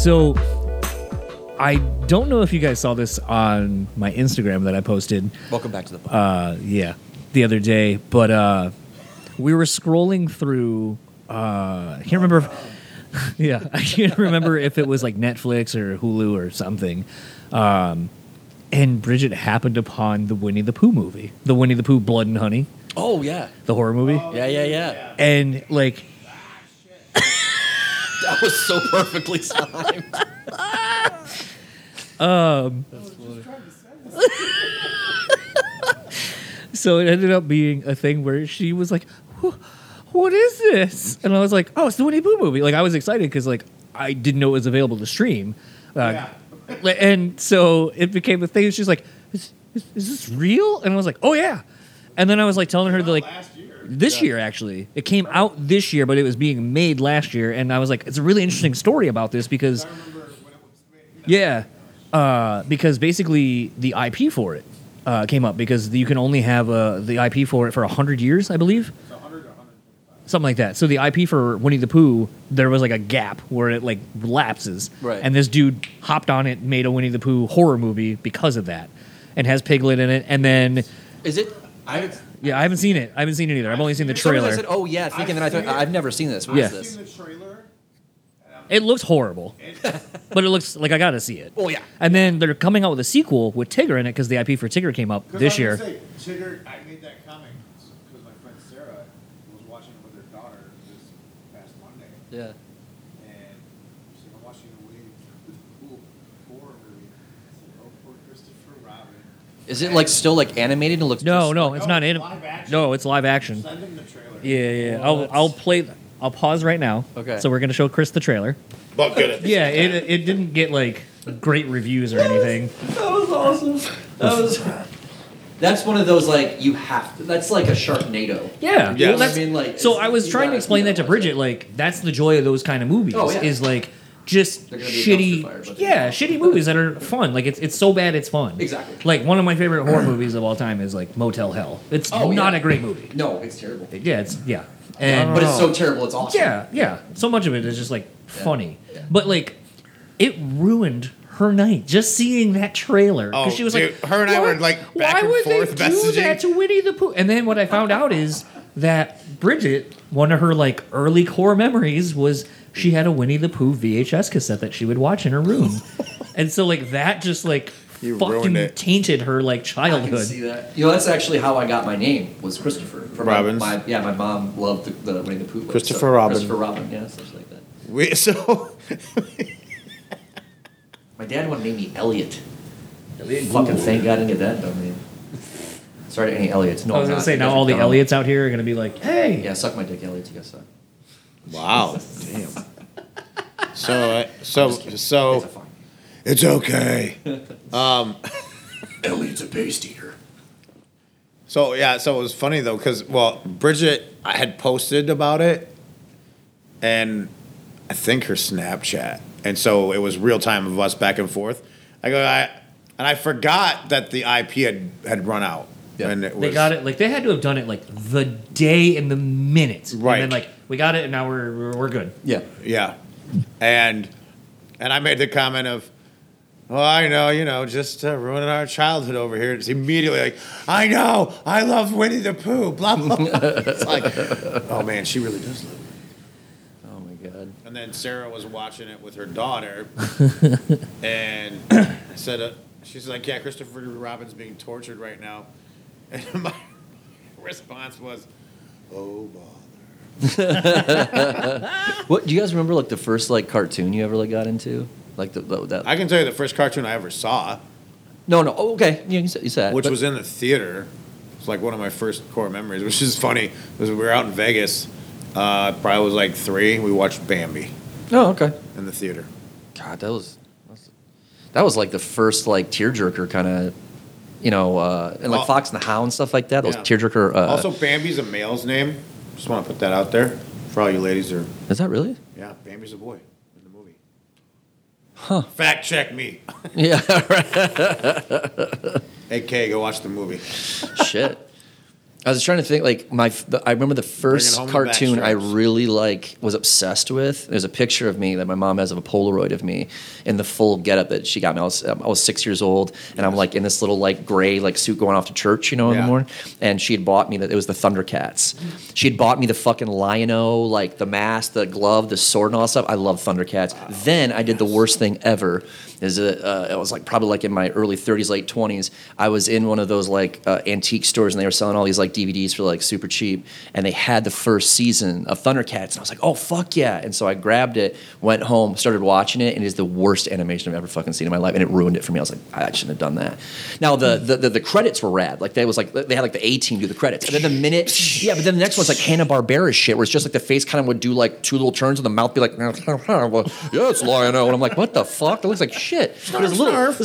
So I don't know if you guys saw this on my Instagram that I posted. Welcome back to the pod. The other day, but we were scrolling through. I can't remember. I can't remember if it was like Netflix or Hulu or something. And Bridget happened upon the Winnie the Pooh movie, the Winnie the Pooh Blood and Honey, Oh, yeah. the horror movie, Yeah. and like. That was so perfectly timed. So it ended up being a thing where she was like, "What is this?" And I was like, "Oh, it's the Winnie the Pooh movie." Like I was excited because like I didn't know it was available to stream, and so it became a thing. She's like, "Is this real?" And I was like, "Oh yeah." And then I was like telling her that like this year actually it came out this year, but it was being made last year. And I was like, "It's a really interesting story about this because because basically the IP for it." Came up because you can only have the IP for it for 100 years, I believe. Something like that. So the IP for Winnie the Pooh, there was like a gap where it like lapses. Right. And this dude hopped on it, made a Winnie the Pooh horror movie because of that, and has Piglet in it. And then, Is it? I haven't seen it. I haven't seen it either. I've only seen the trailer. I said, oh, yeah, thinking that I thought, I've never seen this. What Yeah. is this? I've seen the trailer. It looks horrible, but it looks like I gotta see it. Oh, yeah. And then they're coming out with a sequel with Tigger in it because the IP for Tigger came up this year. Tigger, I made that comment because my friend Sarah was watching it with her daughter this past Monday. Yeah. And she's like, I'm watching the Winnie the Pooh horror movie. I said, oh, poor Christopher Robin. Is it like still like animated? It looks No, it's not it's in. live action. No, it's live action. Send him the trailer. Yeah. Oh, I'll play. I'll pause right now. Okay. So we're gonna show Chris the trailer. But good at Yeah, it didn't get like great reviews or anything. That was awesome. That's one of those like you have to. That's like a Sharknado. Yeah. Yeah. Well, that's, I mean, like, so it's- I was you trying to gotta- explain you that to gotta Bridget. watch Like that's the joy of those kind of movies. Oh, yeah. Is like just They're gonna be a shitty. dumpster fire, but Shitty movies that are fun. Like it's so bad it's fun. Exactly. Like one of my favorite horror movies of all time is like Motel Hell. It's Oh, not yeah. a great movie. No, it's terrible. Yeah. And But it's so terrible, it's awesome. Yeah. So much of it is just like funny, Yeah. but like it ruined her night just seeing that trailer because Oh, she was dude, like, her and I "Why- were, like, back why and would forth they do messaging?" that to Winnie the Pooh?" And then what I found out is that Bridget, one of her like early core memories was she had a Winnie the Pooh VHS cassette that she would watch in her room, and so like that just like You fucking ruined it. tainted her like I can childhood. see that. You know, that's actually how I got my name, was Christopher. From Robbins? My mom loved the Winnie the Pooh book. Christopher Robin. Christopher Robin, yeah, something like that. So My dad wanted to name me Elliot. Fucking thank God I didn't get that dumb name. Sorry to any Elliots. No, I was I'm gonna not. say You now guys all are the dumb. Elliots out here are gonna be like, "Hey, Yeah, suck my dick, Elliots. You guys suck. wow, damn. So It's a fun. it's okay. Elliott's a paste eater. So it was funny though because Bridget I had posted about it, and I think her Snapchat, and so it was real time of us back and forth. I forgot that the IP had run out, Yeah. and it was, they got it." Like they had to have done it like the day and the minute, Right. And then like we got it, and now we're good. Yeah. Yeah, and I made the comment of, "Well, I know, just ruining our childhood over here." It's immediately like, "I know, I love Winnie the Pooh." Blah blah. blah. It's like, oh man, she really does love it. Oh my God. And then Sarah was watching it with her daughter, and I said, she's like, "Yeah, Christopher Robin's being tortured right now," and my response was, "Oh bother." What do you guys remember? Like the first like cartoon you ever like got into? Like that. I can tell you the first cartoon I ever saw, No. Oh, okay. Yeah, you said that. which but- was in the theater. It's like one of my first core memories, which is funny. Was we were out in Vegas. Probably was like 3. We watched Bambi Oh, okay. in the theater. God, that was like the first like tearjerker kind of, and like Oh. Fox and the Hound stuff like that. Those Yeah. tearjerker. Also, Bambi's a male's name. Just want to put that out there for all you ladies who are. Is that really? Yeah, Bambi's a boy in the movie. Huh. Fact check me. Yeah. Right. AK, go watch the movie. Shit. I was trying to think, like I remember the first home the cartoon I backstraps. really was obsessed with. There's a picture of me that my mom has of a Polaroid of me in the full getup that she got me. I was 6 years old, and I'm like in this little like gray like suit going off to church, in the Yeah. morning. And she had bought me it was the Thundercats. She had bought me the fucking Lion-O, like the mask, the glove, the sword, and all that stuff. I love Thundercats. Then I did the worst thing ever. It was like probably like in my early 30s, late 20s. I was in one of those like antique stores, and they were selling all these like DVDs for like super cheap, and they had the first season of Thundercats, and I was like, oh fuck yeah! And so I grabbed it, went home, started watching it, and it is the worst animation I've ever fucking seen in my life, and it ruined it for me. I was like, I shouldn't have done that. Now the credits were rad. Like they had like the A-Team do the credits, and then the but then the next one's like Hanna-Barbera shit, where it's just like the face kind of would do like two little turns, and the mouth be like, well, yeah, it's Lion-O, and I'm like, what the fuck? That looks like shit. But as a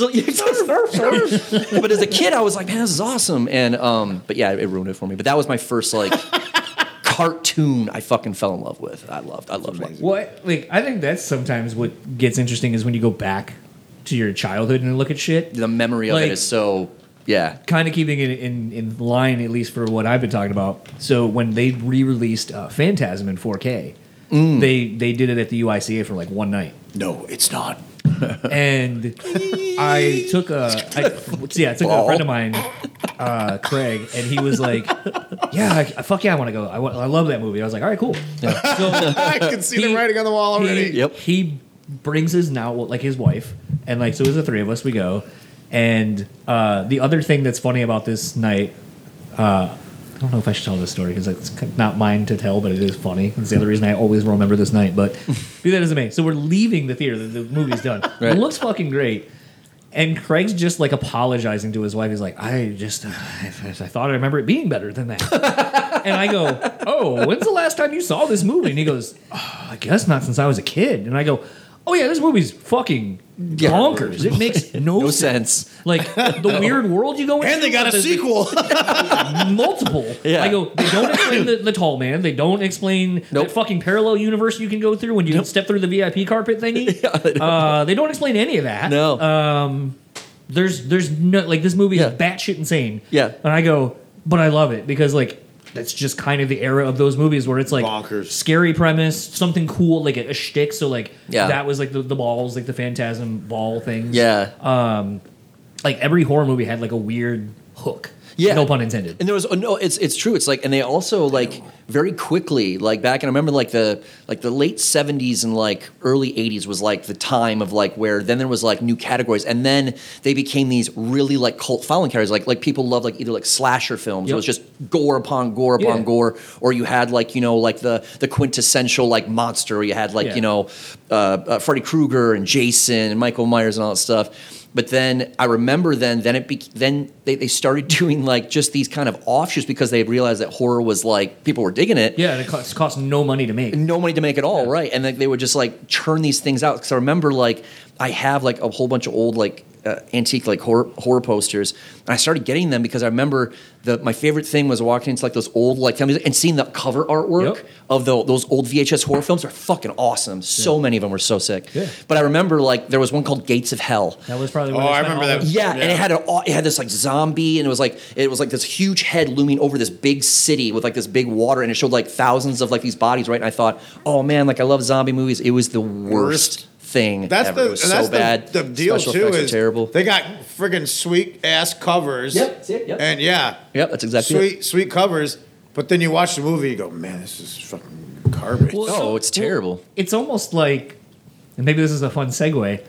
but as a kid, I was like, man, this is awesome. And but yeah, it ruined it for me. But that was my first like cartoon I fucking fell in love with. I loved it. What? Like, I think that's sometimes what gets interesting is when you go back to your childhood and look at shit. The memory of Like- it is so yeah. Kind of keeping it in line, at least for what I've been talking about. So when they re-released Phantasm in 4K, they did it at the UICA for like one night. No, it's not. And I took a friend of mine, Craig, and he was like, "Yeah, fuck yeah, I want to go. I love that movie." I was like, "All right, cool." So I can see the writing on the wall already. He brings his his wife, and like so, it was the three of us. We go, and the other thing that's funny about this night. I don't know if I should tell this story because it's not mine to tell, but it is funny. It's the other reason I always remember this night. But be that as it may. So we're leaving the theater. The movie's done. Right. It looks fucking great. And Craig's just like apologizing to his wife. He's like, I thought I remember it being better than that. And I go, oh, when's the last time you saw this movie? And he goes, oh, I guess not since I was a kid. And I go, oh yeah, this movie's fucking bonkers. It makes no sense. Like the weird world you go into. And they got a sequel. Multiple. Yeah. I go, they don't explain the tall man. They don't explain that fucking parallel universe you can go through when you step through the VIP carpet thingy. They don't explain any of that. No. There's no, like, this movie is batshit insane. Yeah. And I go, but I love it because, like, that's just kind of the era of those movies where it's like bonkers, scary premise, something cool, like a shtick. So like Yeah. that was like the balls, like the Phantasm ball things. Yeah. Like every horror movie had like a weird hook. Yeah. No pun intended. And there was no, it's true. It's like, and they also like very quickly, like back, and I remember like the late 70s and like early 80s was like the time of like where then there was like new categories, and then they became these really like cult following categories. Like people love like either like slasher films. It was just gore upon gore upon gore, or you had like like the quintessential like monster. Or you had like Freddy Krueger and Jason and Michael Myers and all that stuff. But then I remember then they started doing like just these kind of offshoots because they realized that horror was like people were digging it. Yeah, and it cost no money to make. No money to make at all, right? And then they would just like churn these things out. Because I remember like I have like a whole bunch of old like antique like horror posters, and I started getting them because I remember my favorite thing was walking into like those old like families and seeing the cover artwork of those old VHS horror films. Are fucking awesome. So many of them were so sick. Yeah. But I remember like there was one called Gates of Hell. That was probably. I remember that. Yeah, and it had this like zombie, and it was like this huge head looming over this big city with like this big water, and it showed like thousands of like these bodies, right? And I thought, oh man, like I love zombie movies. It was the worst thing That's ever. It was so bad. The deal Special too effects is are terrible. They got friggin' sweet ass covers. Yep, see it, yep. And Yep, that's exactly it. sweet covers. But then you watch the movie, you go, man, this is fucking garbage. Oh, it's terrible. It's almost like, and maybe this is a fun segue.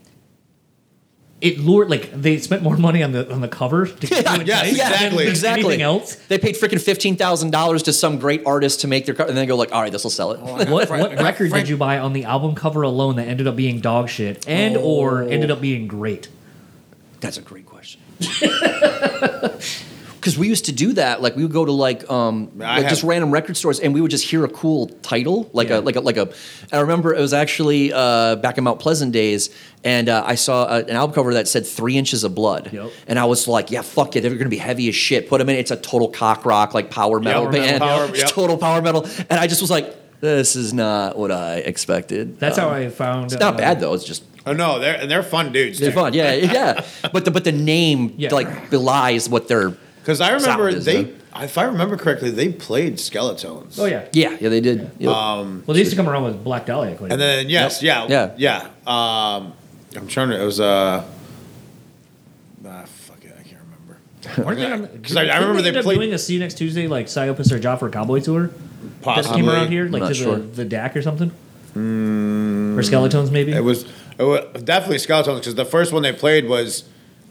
It lured, like, they spent more money on the cover to keep it nice than anything else. They paid freaking $15,000 to some great artist to make their cover, and then they go like, all right, this will sell it. What record did you buy on the album cover alone that ended up being dog shit or ended up being great? That's a great question. Because we used to do that. Like we would go to just random record stores, and we would just hear a cool title, like a. I remember it was actually back in Mount Pleasant days, and I saw an album cover that said 3 Inches of Blood, and I was like, yeah, fuck it, they're gonna be heavy as shit. Put them in. It's a total cock rock, like power metal band, total power metal, and I just was like, this is not what I expected. That's how I found. It's not bad though. It's just. Oh no, they're fun dudes. They're fun, yeah. But the name like belies what they're Because I remember Solid, they, if I remember correctly, they played Skeletones. Oh yeah. Yeah, they did. Yep. Well, they used to come around with Black Dahlia. Quite a And bit. then yeah. I'm trying to. It was fuck it, I can't remember. Because I remember they ended up played doing a See You Next Tuesday like Psyopus or Job for a Cowboy tour that possibly. came around here, like not to sure. the DAC or something, or Skeletons maybe. It was definitely Skeletones because the first one they played was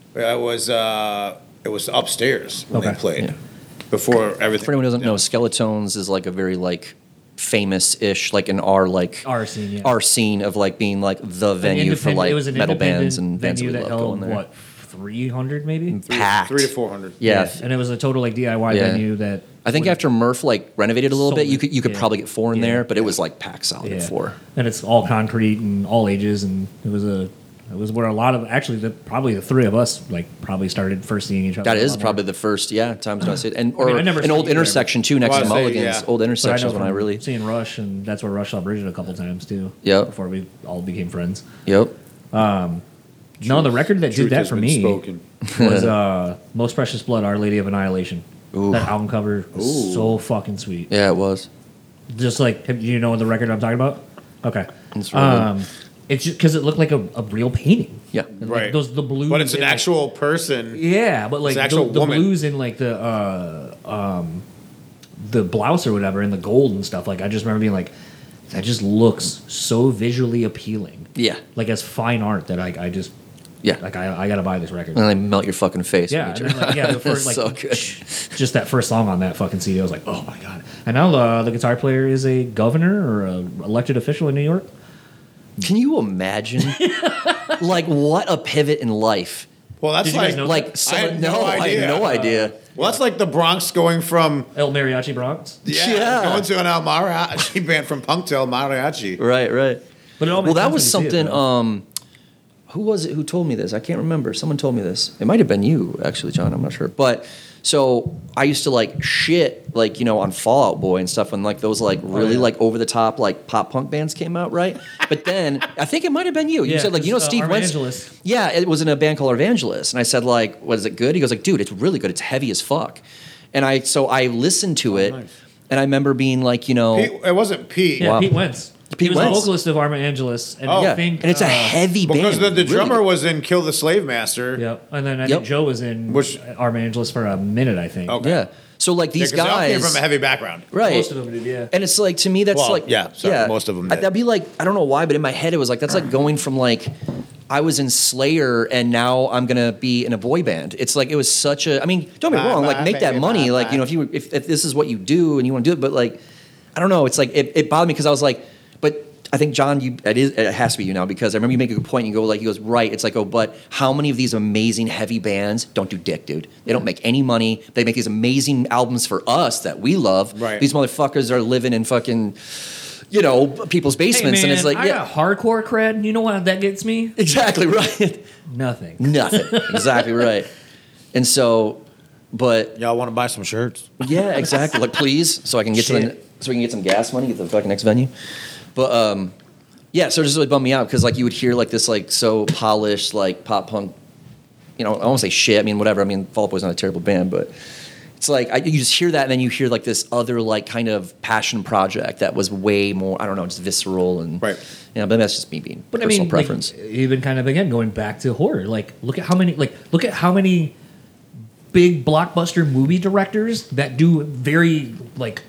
upstairs when Okay. they played Yeah. before everything. For anyone who doesn't know, Skeletones is like a very like famous-ish, like in our like Our scene, yeah. our scene of like being like the venue for like It was an metal bands independent and bands that venue we that love going held there. what 300 maybe. Packed. 300 to 400. Yeah. And it was a total like DIY Yeah. venue that I think after Murph like renovated a little Sold bit, it. you could Yeah. probably get 4 in Yeah. there, but it was like packed solid yeah. at 4. and it's all concrete and all ages, and it was where a lot of actually probably the three of us like probably started first seeing each other. That a is lot probably more. the first times when I see it, and I mean, or I never an seen old it intersection too next Well, to I say, Mulligan's. yeah. Old But I know intersections when I from really. seeing Rush, and that's where Rush saw Bridget a couple times too. Yep. Before we all became friends. Yep. No, the record that did Truth that has for been me spoken. was Most Precious Blood, Our Lady of Annihilation. Ooh. That album cover was so fucking sweet. Yeah, it was. Just like, do you know the record I'm talking about? Okay. It's really good. It's just because it looked like a real painting. Yeah. And, like, Right. the blues. But it's an in, like- actual person. Yeah, but like an actual the woman. blues in like the blouse or whatever and the gold and stuff. Like I just remember being like, that just looks so visually appealing. Yeah. Like as fine art that I just Yeah. like I gotta buy this record. And they melt your fucking face. Yeah, when and you then, like, yeah, the first, That's like, so good. just that first song on that fucking CD, I was like, oh my god! And now the guitar player is a governor or a elected official in New York. Can you imagine? Like what a pivot in life. Well, that's Did you guys know Like I had someone, no I idea. had no idea. Well, that's like the Bronx going from El Mariachi Bronx. Yeah. going to an El Mariachi band from punk to El Mariachi. Right, right. But it all Well, makes that sense was when you see it, something. though. Who was it who told me this? I can't remember. Someone told me this. It might have been you, actually, John. I'm not sure. But so I used to like shit, like on Fall Out Boy and stuff, when like those like really yeah. like over the top like pop punk bands came out, right? But then I think it might have been you. You Yeah, said like 'cause, Steve Wentz. Arvangelist. Yeah, it was in a band called Evangelist, and I said like, was it good? He goes like, dude, it's really good. It's heavy as fuck. And I listened to it, nice. and I remember being like, Pete, it wasn't Pete. Yeah, Wow. Pete Wentz. Pete he was Wentz. the vocalist of Arma Angelus, and Oh. I yeah, think and it's a heavy band. Because the Really drummer good. was in Kill the Slave Master. Yep, and then I Yep. think Joe was in Which- Arma Angelus for a minute, I think. Okay. Yeah. So like Yeah, these 'cause they all came guys, from a heavy background. right? Most of them did, yeah. And it's like to me, that's Well, like yeah, sorry, most of them did. That'd be like I don't know why, but in my head it was like that's like going from like I was in Slayer and now I'm gonna be in a boy band. It's like it was such a. I mean, don't get me Bye, wrong. Like bye, make that baby, money. bye, Like bye. if this is what you do and you want to do it, but like I don't know. It's like it bothered me because I was like, but. I think John, it has to be you now because I remember you make a good point. And you go like, he goes right. It's like, oh, but how many of these amazing heavy bands don't do dick, dude? They don't make any money. They make these amazing albums for us that we love. Right. These motherfuckers are living in fucking, people's Hey basements, man, and it's like, I got hardcore cred. You know what that gets me? exactly right. Nothing. Nothing. Exactly right. And so, but Y'all want to buy some shirts? yeah, exactly. Like, please, so I can get so we can get some gas money, get to the fucking next venue. But yeah, so it just really bummed me out because like you would hear like this like so polished like pop punk, I won't say shit. I mean, whatever. I mean, Fall Out Boy's not a terrible band, but it's like you just hear that and then you hear like this other like kind of passion project that was way more. I don't know, just visceral and Right. But that's just me being But personal I mean, preference. like, even kind of again going back to horror. Like, look at how many big blockbuster movie directors that do very like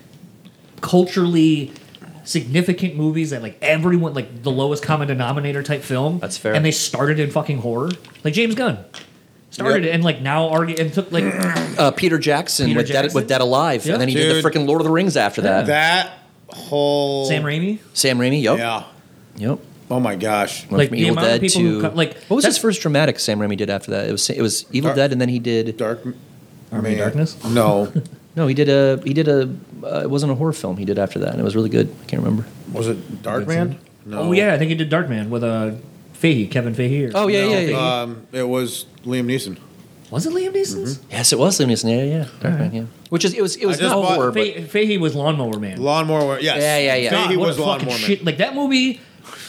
culturally significant movies that like everyone like the lowest common denominator type film. That's fair. And they started in fucking horror. Like James Gunn started Yep. it and like now already and took like Peter Jackson, Peter with Jackson? Dead Alive, Yeah. and then he did the Dude. freaking Lord of the Rings after that. That whole Sam Raimi. Sam Raimi, yep, Yeah. yep. Oh my gosh. Went Like, from the Evil amount of Dead people who to co- like, what was his that's- first dramatic Sam Raimi did after that? It was Evil Dark- Dead, and then he did Army of Darkness? No. no, he did a it wasn't a horror film he did after that, and it was really good. I can't remember. Was it Darkman? No. Oh yeah, I think he did Darkman with Fahey, Kevin Fahey. Oh yeah, No, yeah, yeah. Fahey. It was Liam Neeson. Was it Liam Neeson's? Yes, it was Liam Neeson. Yeah, Darkman, yeah. Which is it was I just not bought- horror, but Fahey was Lawnmower Man. Lawnmower. Yes. Yeah, yeah, yeah. God, He what was a fucking Lawnmower Man. shit! Like that movie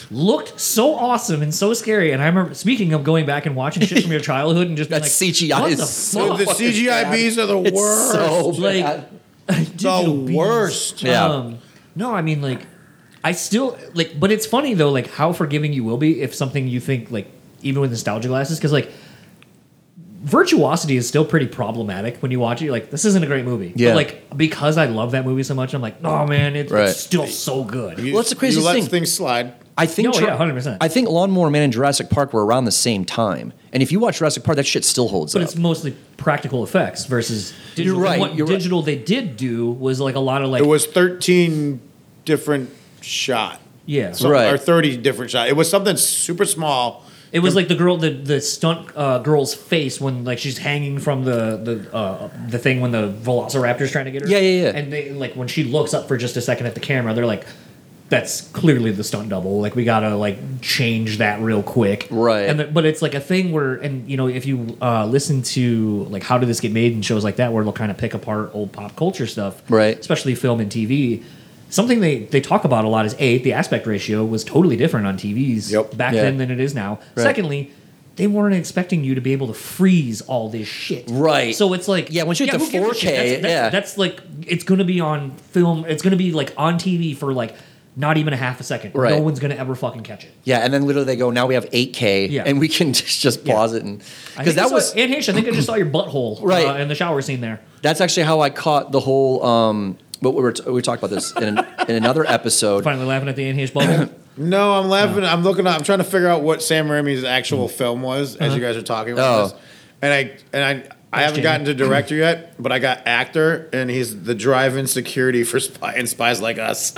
looked so awesome and so scary. And I remember, speaking of going back and watching shit from your childhood and just being That like, CGI what is the so fuck? The CGI bees are the It's worst. so Like, bad. digital the bees. worst. Yeah. No, I mean, like, I still like, but it's funny though, like how forgiving you will be if something you think like even with nostalgia glasses, because like virtuosity is still pretty problematic when you watch it. You're like, this isn't a great movie. Yeah. But like because I love that movie so much, I'm like, oh man, Right. it's still so good. You, Well, that's the craziest you let thing. things slide. I think No, yeah, 100%. I think Lawnmower Man and Jurassic Park were around the same time. And if you watch Jurassic Park, that shit still holds But up. it's mostly practical effects versus digital. You're right, And what you're right. digital they did do was like a lot of like It was 13 different shot. yeah. So, Right. Or 30 different shot. It was something super small. It was like the girl, the stunt girl's face when like she's hanging from the thing when the Velociraptor's trying to get her. Yeah, yeah, yeah. And they like when she looks up for just a second at the camera, they're like, "That's clearly the stunt double. Like we gotta like change that real quick." Right. And but it's like a thing where, and you know, if you listen to like How Did This Get Made and shows like that, where they'll kind of pick apart old pop culture stuff, Right. Especially film and TV. Something they talk about a lot is the aspect ratio was totally different on TVs Yep. back Yeah. then than it is now. Right. Secondly, they weren't expecting you to be able to freeze all this shit. Right. So it's like Yeah, once you hit the who gives a 4K, shit? yeah. That's like it's going to be on film. It's going to be like on TV for like not even a half a second. Right. No one's going to ever fucking catch it. Yeah, and then literally they go, now we have 8K, Yeah. and we can just pause it. And I because think that was Anne Heche, I think I just saw your butthole Right. in the shower scene there. that's actually how I caught the whole. What we talked about this in another episode. Finally laughing at the Anne Heche bubble. No, I'm laughing. I'm looking. I'm trying to figure out what Sam Raimi's actual film was as you guys are talking about Oh. this. And I haven't gotten to director yet, but I got actor, and he's the drive-in security for Spies Like Us.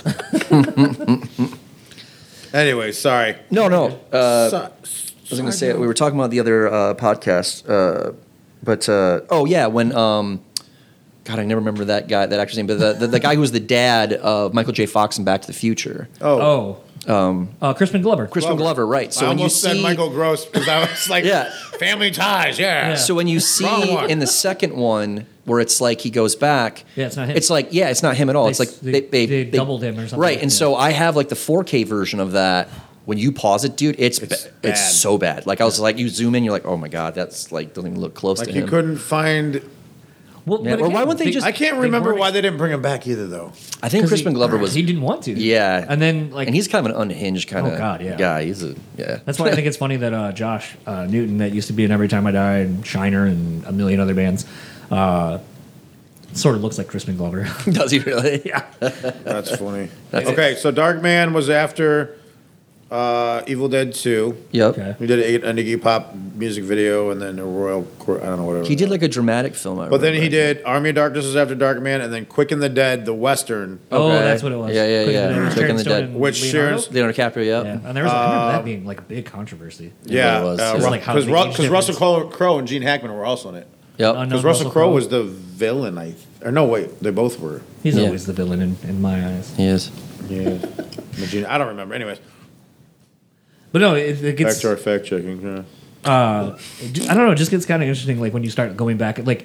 Anyway, sorry. No. So- I was going to say we were talking about the other podcast, but oh yeah, when God, I never remember that guy, that actor's name, but the guy who was the dad of Michael J. Fox in Back to the Future, Crispin Glover. Crispin Glover, right? So I when you almost said see Michael Gross because I was like, Yeah. Family Ties, yeah. So when you Wrong see one. in the second one where it's like he goes back, Yeah, it's not him. It's like it's not him at all. They- It's like they doubled him or something. right? And Yeah. so I have like the 4K version of that. When you pause it, dude, it's bad. so bad. Like I was like, you zoom in, you're like, oh my god, that's like doesn't even look close Like to you him. couldn't find. Well, Yeah, but or why wouldn't they just- I can't they remember weren't why they didn't bring him back either, though. I think 'cause Crispin Glover was he didn't want to. yeah, And then like and he's kind of an unhinged kind of Oh, God, yeah. guy. He's a that's why I think it's funny that Josh Newton, that used to be in Every Time I Die and Shiner and a million other bands, sort of looks like Crispin Glover. Does he really? yeah. That's funny. Okay, so Dark Man was after Evil Dead 2. Yep. Okay. We did a Iggy Pop music video and then a Royal, I don't know, whatever. He did like a dramatic film. But then he did Army of Darkness was after Dark Man, and then Quick and the Dead, the Western, Oh, Okay. that's what it was. Yeah. Quick and the Dead with Quick Sharon and the Stone Dead. and Which Leonardo? Sharon- Leonardo DiCaprio. Yep. Yeah, and there was I remember that being like a big controversy. yeah, it was, yeah. Like how the age because difference. Russell Crowe and Gene Hackman were also in it. Yep. No, Because Russell Crowe was the villain, or no, wait, they both were. He's Yeah. always the villain in my eyes. He is. Yeah, I don't remember. Anyways, But no, it gets. fact checking. Yeah. I don't know. It just gets kind of interesting, like when you start going back, like.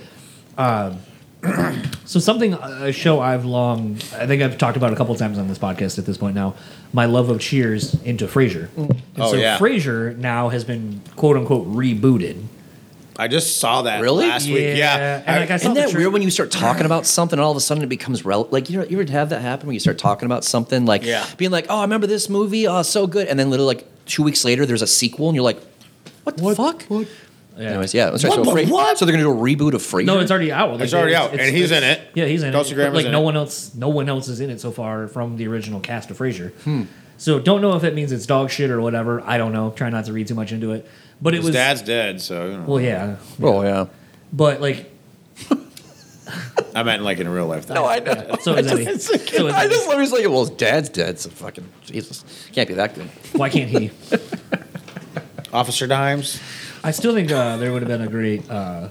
So a show I think I've talked about a couple times on this podcast at this point now, my love of Cheers into Frasier. And Oh, so yeah. Frasier now has been quote unquote rebooted. I just saw that Really? last week. Yeah, And like I saw Isn't the that weird when you start talking about something and all of a sudden it becomes like you ever have that happen when you start talking about something like Yeah. being like, oh, I remember this movie, oh, so good, and then literally like 2 weeks later there's a sequel and you're like, what the fuck? What? Yeah. Anyways, yeah. Let's try. What So, the what? so they're gonna do a reboot of Frasier. No, it's already out. Like, It's already out, and he's in it. Yeah, he's in Kelsey it. Grammer's But, like in no it. one else is in it so far from the original cast of Frasier. So don't know if it means it's dog shit or whatever. I don't know. Try not to read too much into it. But it His was dad's dead, so you know. well, yeah. Oh yeah. But like, I meant like in real life. No, I know. so is Eddie. So is I Eddie. just literally like, well, his dad's dead, so fucking Jesus, can't be that good. Why can't he? Officer Dimes. I still think there would have been a great.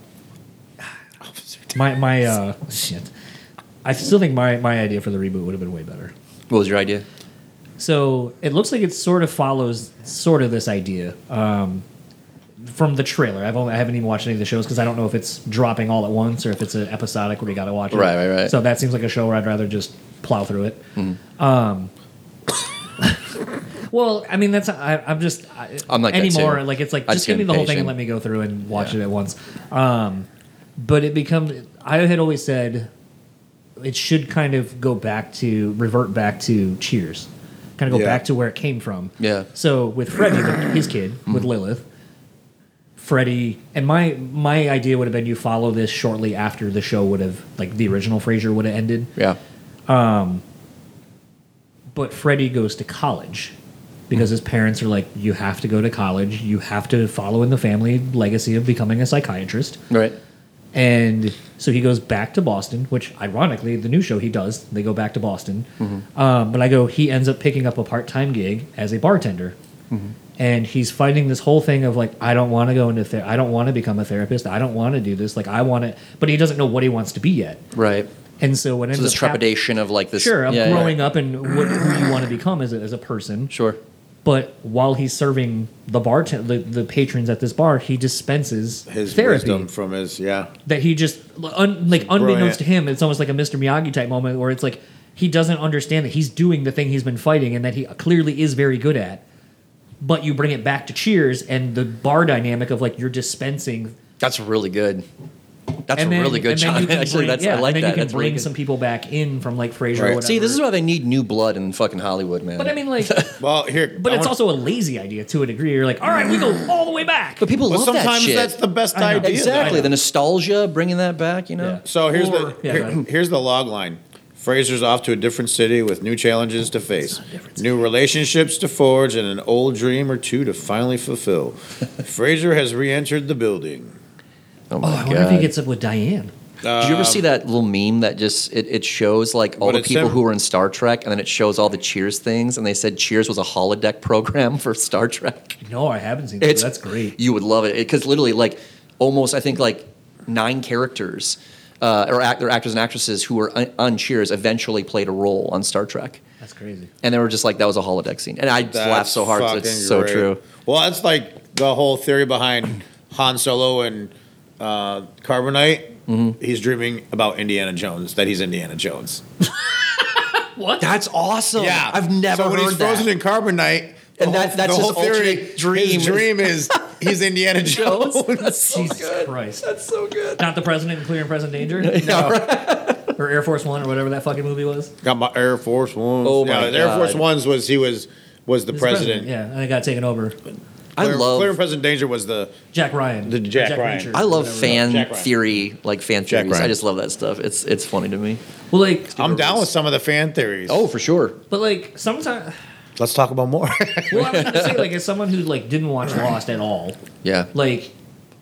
Shit. I still think my idea for the reboot would have been way better. What was your idea? So it looks like it sort of follows sort of this idea from the trailer. I haven't even watched any of the shows because I don't know if it's dropping all at once or if it's an episodic where you got to watch it. Right. So that seems like a show where I'd rather just plow through it. Well, I mean, I'm just I'm like that anymore. too. Like it's like I just just give me get the whole thing and impatient. let me go through and watch it at once. But it becomes. I had always said it should kind of revert back to Cheers, kind of go Yeah. back to where it came from. Yeah. So with Freddie, his kid, with Lilith, Freddie, and my idea would have been you follow this shortly after the show would have, like the original Frasier would have ended. Yeah. But Freddie goes to college because his parents are like, you have to go to college. You have to follow in the family legacy of becoming a psychiatrist. Right. And so he goes back to Boston, which ironically, the new show he does, they go back to Boston. But he ends up picking up a part-time gig as a bartender. And he's fighting this whole thing of like, I don't want to go into I don't want to become a therapist. I don't want to do this. Like, I want to, but he doesn't know what he wants to be yet. Right. And so what ends So this up trepidation of like this. Sure, I'm yeah, growing up and who you want to become as a person. Sure. But while he's serving the patrons at this bar, he dispenses His therapy wisdom from his that he just unbeknownst brilliant. to him, it's almost like a Mr. Miyagi type moment where it's like he doesn't understand that he's doing the thing he's been fighting and that he clearly is very good at. But you bring it back to Cheers and the bar dynamic of like you're dispensing. That's really good. That's And a then, really good and then shot. you can Actually, bring, I like and then that. you can That's really bring good. some people back in from like Frasier or Right. whatever. See, this is why they need new blood in fucking Hollywood, man. But I mean, like, Well, here, but I it's want- also a lazy idea to a degree. You're like, all right, we go all the way back. But people Well, love that sometimes shit. that's the best I know. idea. Exactly, I the know. nostalgia, bringing that back. You know. Yeah. So here's Or- yeah, go ahead. here's the log line. Fraser's off to a different city with new challenges to face, new relationships to forge, and an old dream or two to finally fulfill. Fraser has re-entered the building. Oh Oh, my I god. wonder if he gets up with Diane. Did you ever see that little meme that just it shows like all But the it's people him. who were in Star Trek, and then it shows all the Cheers things, and they said Cheers was a holodeck program for Star Trek. No, I haven't seen that. That's great. You would love it because literally, like, almost I think like 9 characters or actors and actresses who were on Cheers eventually played a role on Star Trek, That's crazy. and they were just like that was a holodeck scene, and I just laughed That's so hard. 'Cause it's fucking so great. true. Well, that's like the whole theory behind Han Solo and Carbonite. Mm-hmm. He's dreaming about Indiana Jones, that he's Indiana Jones. What? That's awesome. I've never so when heard he's frozen that. in Carbonite, And that's the his whole theory. ultimate dream. His dream is he's Indiana Jones. That's so Jesus good. Christ. That's so good. Not the president in Clear and Present Danger? Or Air Force One or whatever that fucking movie was? Got my Air Force Ones. Oh my Air Force God. Ones was the He's president. Yeah, and it got taken over. Clear and Present Danger was the Jack Ryan. The Jack Ryan. Reacher, I love whatever. fan Jack Ryan. theory, like fan Jack theories. I Ryan. just love that stuff. It's funny to me. Well, like, I'm down with some of the fan theories. Oh, for sure. but like, sometimes. Let's talk about more. Well, I was gonna say, like, as someone who like didn't watch Lost at all, Yeah. like,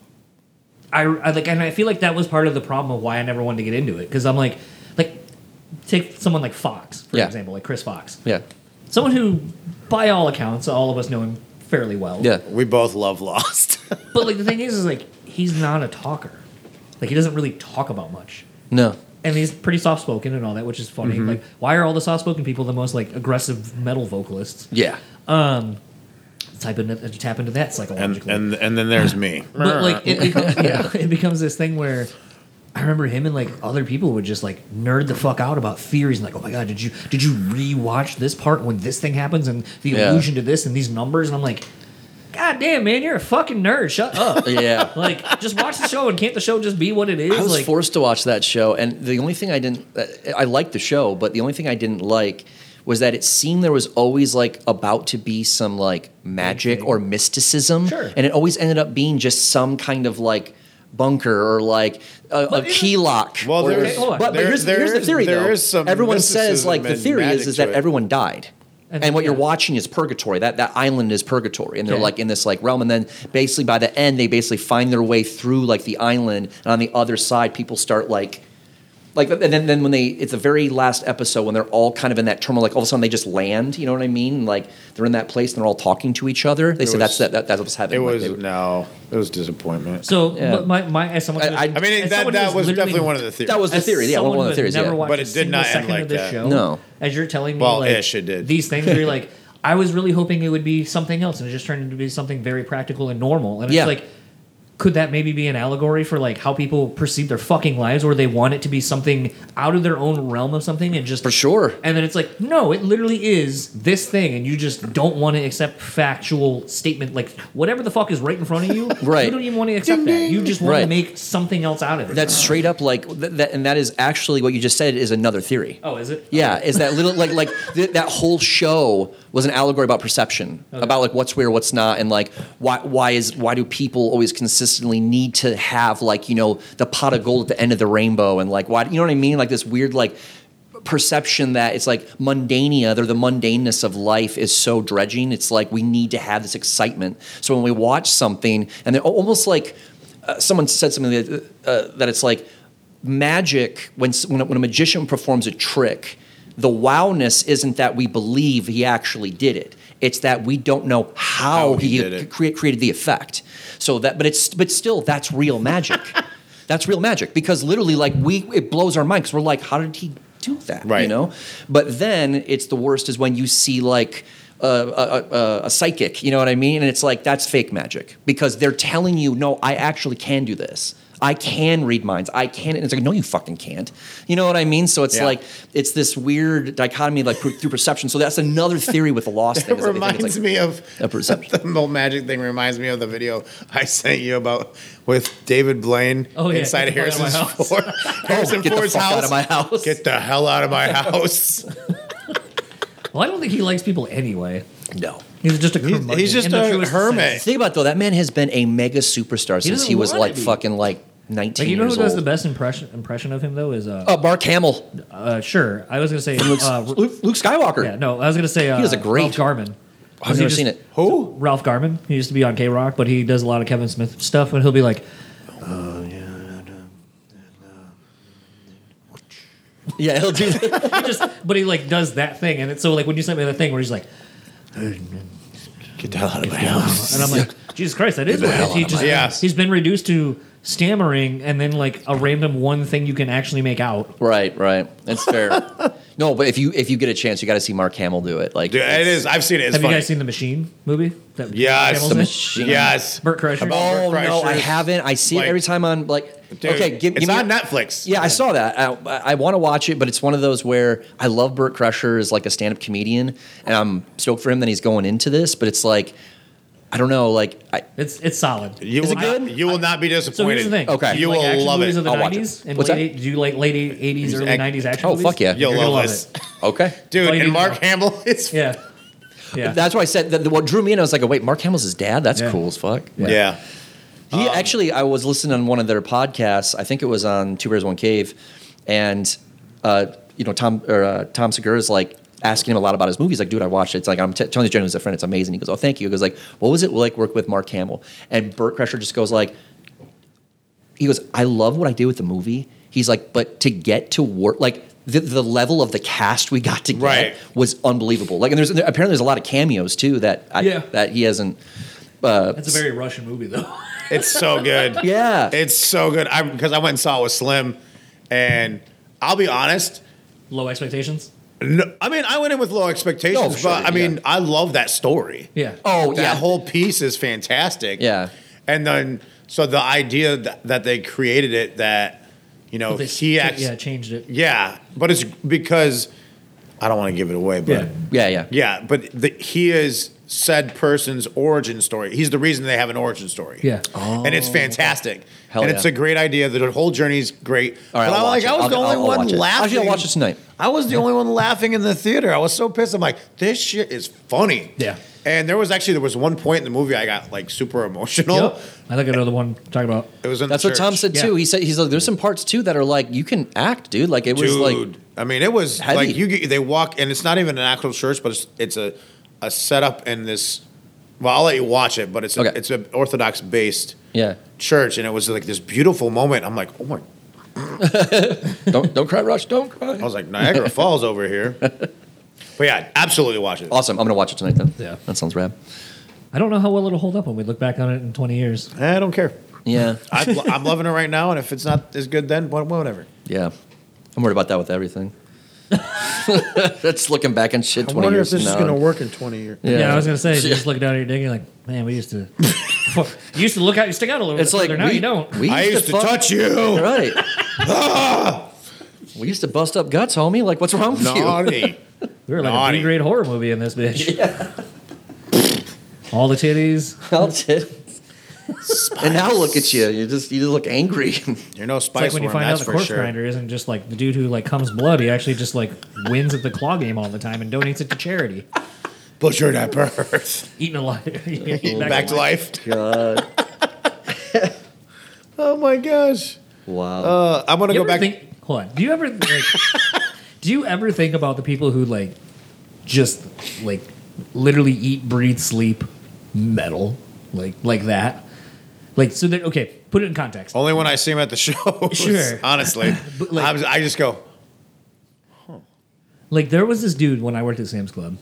I like, and I feel like that was part of the problem of why I never wanted to get into it because I'm like, take someone like Fox for Yeah. example, like Chris Fox, Yeah. someone who, by all accounts, all of us know him fairly well. Yeah. We both love Lost. But like the thing is like he's not a talker. Like he doesn't really talk about much. No. And he's pretty soft spoken and all that, which is funny. Mm-hmm. Like, why are all the soft spoken people the most like aggressive metal vocalists? Yeah. Tap into that psychologically. and then there's me. But like it becomes this thing where I remember him and like other people would just like nerd the fuck out about theories and like, oh my god, did you rewatch this part when this thing happens and the Yeah. allusion to this and these numbers? And I'm like, god damn man, you're a fucking nerd. Shut up. Yeah. Like, just watch the show and can't the show just be what it is? I was like, forced to watch that show, and the only thing I liked the show, but the only thing I didn't like was that it seemed there was always like about to be some like magic or mysticism, Sure. and it always ended up being just some kind of like bunker or like a key lock. Well, or- there's- hold on. but here's the theory there though. is some Everyone says like the mysticism theory and is magic that to it. everyone died. And what you're yeah. watching is purgatory. That island is purgatory, and they're Okay. like in this like realm. And then basically by the end, they basically find their way through like the island, and on the other side, people start like, and then when it's the very last episode when they're all kind of in that turmoil, like all of a sudden they just land. You know what I mean? Like they're in that place and they're all talking to each other. They say was- that's what's happening. It Like, was they- it was disappointment. so, Yeah. but my as someone, I who's- mean, as that someone who's was literally- definitely one of the theories. that was the as theory. Yeah, someone one of who the theories. has never Yeah. watched But a it did single not end second like of this that. show. No. As you're telling me, Well, like, ish, it did. these things are like, I was really hoping it would be something else, and it just turned into be something very practical and normal. And Yeah. it's like, could that maybe be an allegory for like how people perceive their fucking lives, or they want it to be something out of their own realm of something, and just For sure. And then it's like, no, it literally is this thing, and you just don't want to accept factual statement, like whatever the fuck is right in front of you. Right. You don't even want to accept that. You just want to Right. make something else out of it. That's straight up like that, and that is actually what you just said is another theory. oh, is it? Yeah, is that little like that whole show was an allegory about perception, about like what's real, what's not, and like why do people always consistently need to have like, you know, the pot of gold at the end of the rainbow, and like why, you know what I mean, like this weird like perception that it's like mundania, or the mundaneness of life is so dredging. It's like we need to have this excitement. So when we watch something, and they're almost like someone said something that it's like magic when a magician performs a trick. The wowness isn't that we believe he actually did it. It's that we don't know how he did it. created the effect. So that, but still, that's real magic. That's real magic, because literally, like it blows our mind, because we're like, how did he do that? Right. You know. But then it's the worst is when you see like a psychic. You know what I mean? And it's like that's fake magic, because they're telling you, no, I actually can do this. I can read minds. I can. And it's like, no, you fucking can't. You know what I mean? So it's like, it's this weird dichotomy, like through perception. So that's another theory with the lost thing. It reminds me of a perception. the whole magic thing. Reminds me of the video I sent you about with David Blaine inside get the fuck Harrison out of my Ford. Harrison Get the Ford's fuck house. out of my house. Get the hell out of my house. Well, I don't think he likes people anyway. No. He's just a curmudgeon he's just in the a truest hermit. sense. Think about it, though, that man has been a mega superstar since doesn't he was want like to be. fucking like 19 Like, you know who years does old. the best impression of him though is Mark Hamill. sure. I was gonna say Luke Skywalker. yeah, no, I was gonna say He does a great- Ralph Garman. I've never seen it. Who? Ralph Garman. He used to be on K Rock, but he does a lot of Kevin Smith stuff, and he'll be like, Yeah, he'll do that. but he like does that thing, and it's so like when you sent me that thing where he's like, Get the hell out of my house. and I'm like, Jesus Christ, that is what it is. He just Yes. he's been reduced to stammering, and then like a random one thing you can actually make out. Right. That's fair. No, but if you get a chance, you got to see Mark Hamill do it. Like Dude, it is. I've seen it. It's Have funny. you guys seen the Machine movie? That Yes. Hamill's The in? Machine. Yes. Burt Kreischer. Oh Burt no, I Kreischer. haven't. I see Like- it every time on like. Dude, okay, give it's me on Netflix. Yeah, I saw that. I want to watch it, but it's one of those where I love Burt Kreischer as like a stand-up comedian, and I'm stoked for him that he's going into this. But it's like, I don't know, like It's solid. You Is will it good? Not, you will not be So disappointed. here's the thing. Okay. Do You like will action love movies it. of the I'll watch 90s and What's late that? do you like late 80s, early 90s action Oh, movies? fuck yeah. You'll You're gonna love love this. it. okay. Dude, All you and need to Mark know. Hamill, it's Yeah. Yeah. That's why I said that what drew me in. I was like, oh, wait, Mark Hamill's his dad. That's Yeah. cool as fuck. yeah. He actually, I was listening on one of their podcasts. I think it was on Two Bears One Cave, and Tom Segura is like asking him a lot about his movies. Like, dude, I watched it. It's like I'm telling you, as a friend, it's amazing. He goes, oh, thank you. He goes like, what was it like work with Mark Hamill? And Burt Kreischer just goes like, he goes, I love what I did with the movie. He's like, but to get to work, like the level of the cast we got to get Right. was unbelievable. Like, and apparently there's a lot of cameos too that that he hasn't. That's a very Russian movie though. It's so good. Yeah. It's so good. Because I went and saw it with Slim, and I'll be honest. Low expectations. No, I mean, I went in with low expectations, Oh, sure, but I mean, yeah. I love that story. Yeah. Oh, That yeah. whole piece is fantastic. Yeah. And then, so the idea that they created it, that, you know, But they he actually. changed it. Yeah, but it's because I don't want to give it away, but Yeah. but he is said person's origin story. He's the reason they have an origin story. Yeah. And it's fantastic. Hell and yeah. it's a great idea. The whole journey's great. All right, but I'll watch it. I was the only I'll one watch it. laughing. Actually, I'll watch it tonight. I was the only one laughing in the theater. I was so pissed. I'm like, this shit is funny. Yeah. And there was one point in the movie I got like super emotional. Yep. I think I know the one you're talking about. It was in That's the what Tom church. said too. Yeah. He's like, there's some parts too that are like you can act, dude. Like it was Dude, like I mean, it was heavy. like they walk, and it's not even an actual church, but it's a setup in this. Well, I'll let you watch it, but it's Okay. it's an Orthodox based yeah. church, and it was like this beautiful moment. I'm like, oh my! Don't cry, Rush. Don't cry. I was like, Niagara Falls over here. But yeah, absolutely watch it. Awesome. I'm gonna watch it tonight then. Yeah. That sounds rad. I don't know how well it'll hold up when we look back on it in 20 years. I don't care. Yeah. I'm loving it right now, and if it's not as good, then whatever. Yeah. I'm worried about that with everything. That's looking back and shit I 20 wonder years if this from is now. going to work in 20 years. Yeah, I was gonna say, you just look down at your dick and you're like, man, we used to You used to look out, you stick out a little It's bit like further. Now you don't. We I used to touch you. Right. We used to bust up guts, homie. Like, what's wrong with you? Naughty. We were like Naughty. a B-grade horror movie in this bitch. All the titties. That's it. And now look at you. You just look angry. You're no It's spice like when you worm, find out that's the for corpse sure. grinder isn't just like the dude who like comes blood. He actually just like wins at the claw game all the time and donates it to charity. Butchered at birth. Eating alive. Eating Back to life. God. Oh my gosh. Wow. I'm gonna You go ever back. think? Hold on. Do you ever like? Do you ever think about the people who like just like literally eat, breathe, sleep metal like that? Like so that okay. Put it in context. Only when I see him at the show. Sure. Honestly, But, like- I just go. Like there was this dude when I worked at Sam's Club,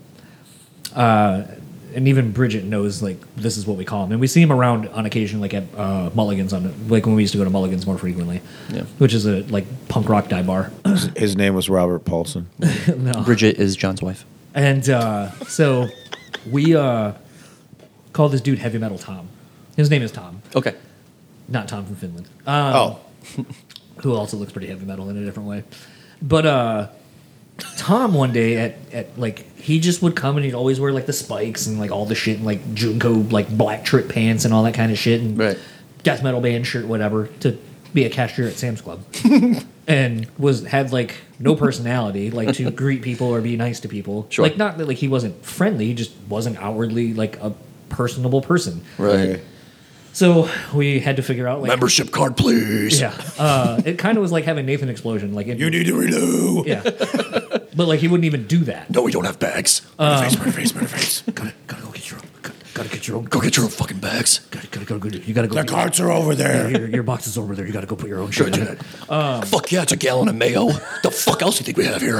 and even Bridget knows like this is what we call him, and we see him around on occasion, like at Mulligan's like when we used to go to Mulligan's more frequently, Yeah. which is a like punk rock dive bar. His name was Robert Paulson. No, Bridget is John's wife. and so we call this dude Heavy Metal Tom. His name is Tom, Okay. not Tom from Finland. Who also looks pretty heavy metal in a different way. But Tom one day at like he just would come and he'd always wear like the spikes and like all the shit and like Junko like black trip pants and all that kind of shit and Right. death metal band shirt whatever to be a cashier at Sam's Club. And had like no personality like to greet people or be nice to people. Sure. Like not that like he wasn't friendly, he just wasn't outwardly like a personable person. Right. So we had to figure out like Membership card, please. yeah, it kind of was like having Nathan Explosion. Like You need to renew. yeah, but like he wouldn't even do that. No, we don't have bags. Murder face. Gotta go get your own. Gotta get your own. Go get your own fucking bags. Gotta go. You gotta go. The carts are over there. Your box is over there. You gotta go put your own shit in it. Fuck yeah, it's a gallon of mayo. The fuck else do you think we have here?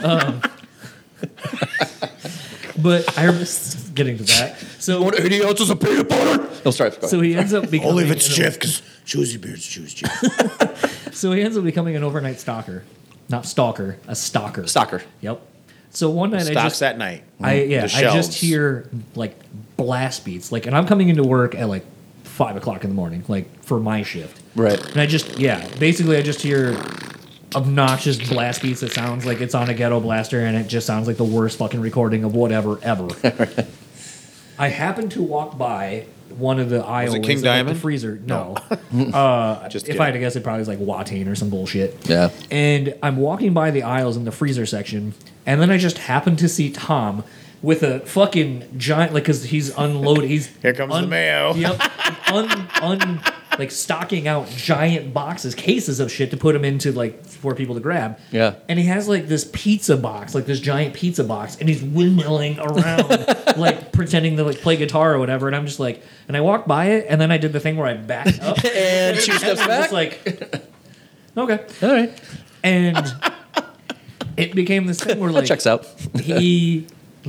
But I remember getting to that. So 80 ounces of peanut butter? No, sorry. Go so ahead. he ends up becoming Only if it's an- Jeff, because Choosy Beards choose Jeff. So he ends up becoming an overnight stalker, not stalker, a stalker. Stalker. Yep. So one night I Stocks just at night. I The just shelves. hear like blast beats, like, and I'm coming into work at like 5 o'clock in the morning, like for my shift. Right. And I just basically I just hear obnoxious blast beats that sounds like it's on a ghetto blaster, and it just sounds like the worst fucking recording of whatever ever. I happened to walk by one of the aisles it King of, like, Diamond? the freezer. No. Just If I had to guess, it probably was like Watain or some bullshit. Yeah. And I'm walking by the aisles in the freezer section, and then I just happen to see Tom with a fucking giant, like, because he's unloaded. He's Here comes the mayo. Yep, like stocking out giant boxes, cases of shit to put them into like for people to grab. Yeah. And he has like this pizza box, like this giant pizza box, and he's windmilling around, like pretending to like play guitar or whatever. And I'm just like, and I walked by it, and then I did the thing where I backed up And 2 steps I'm back. just like, okay. All right. And it became this thing where That like checks out. he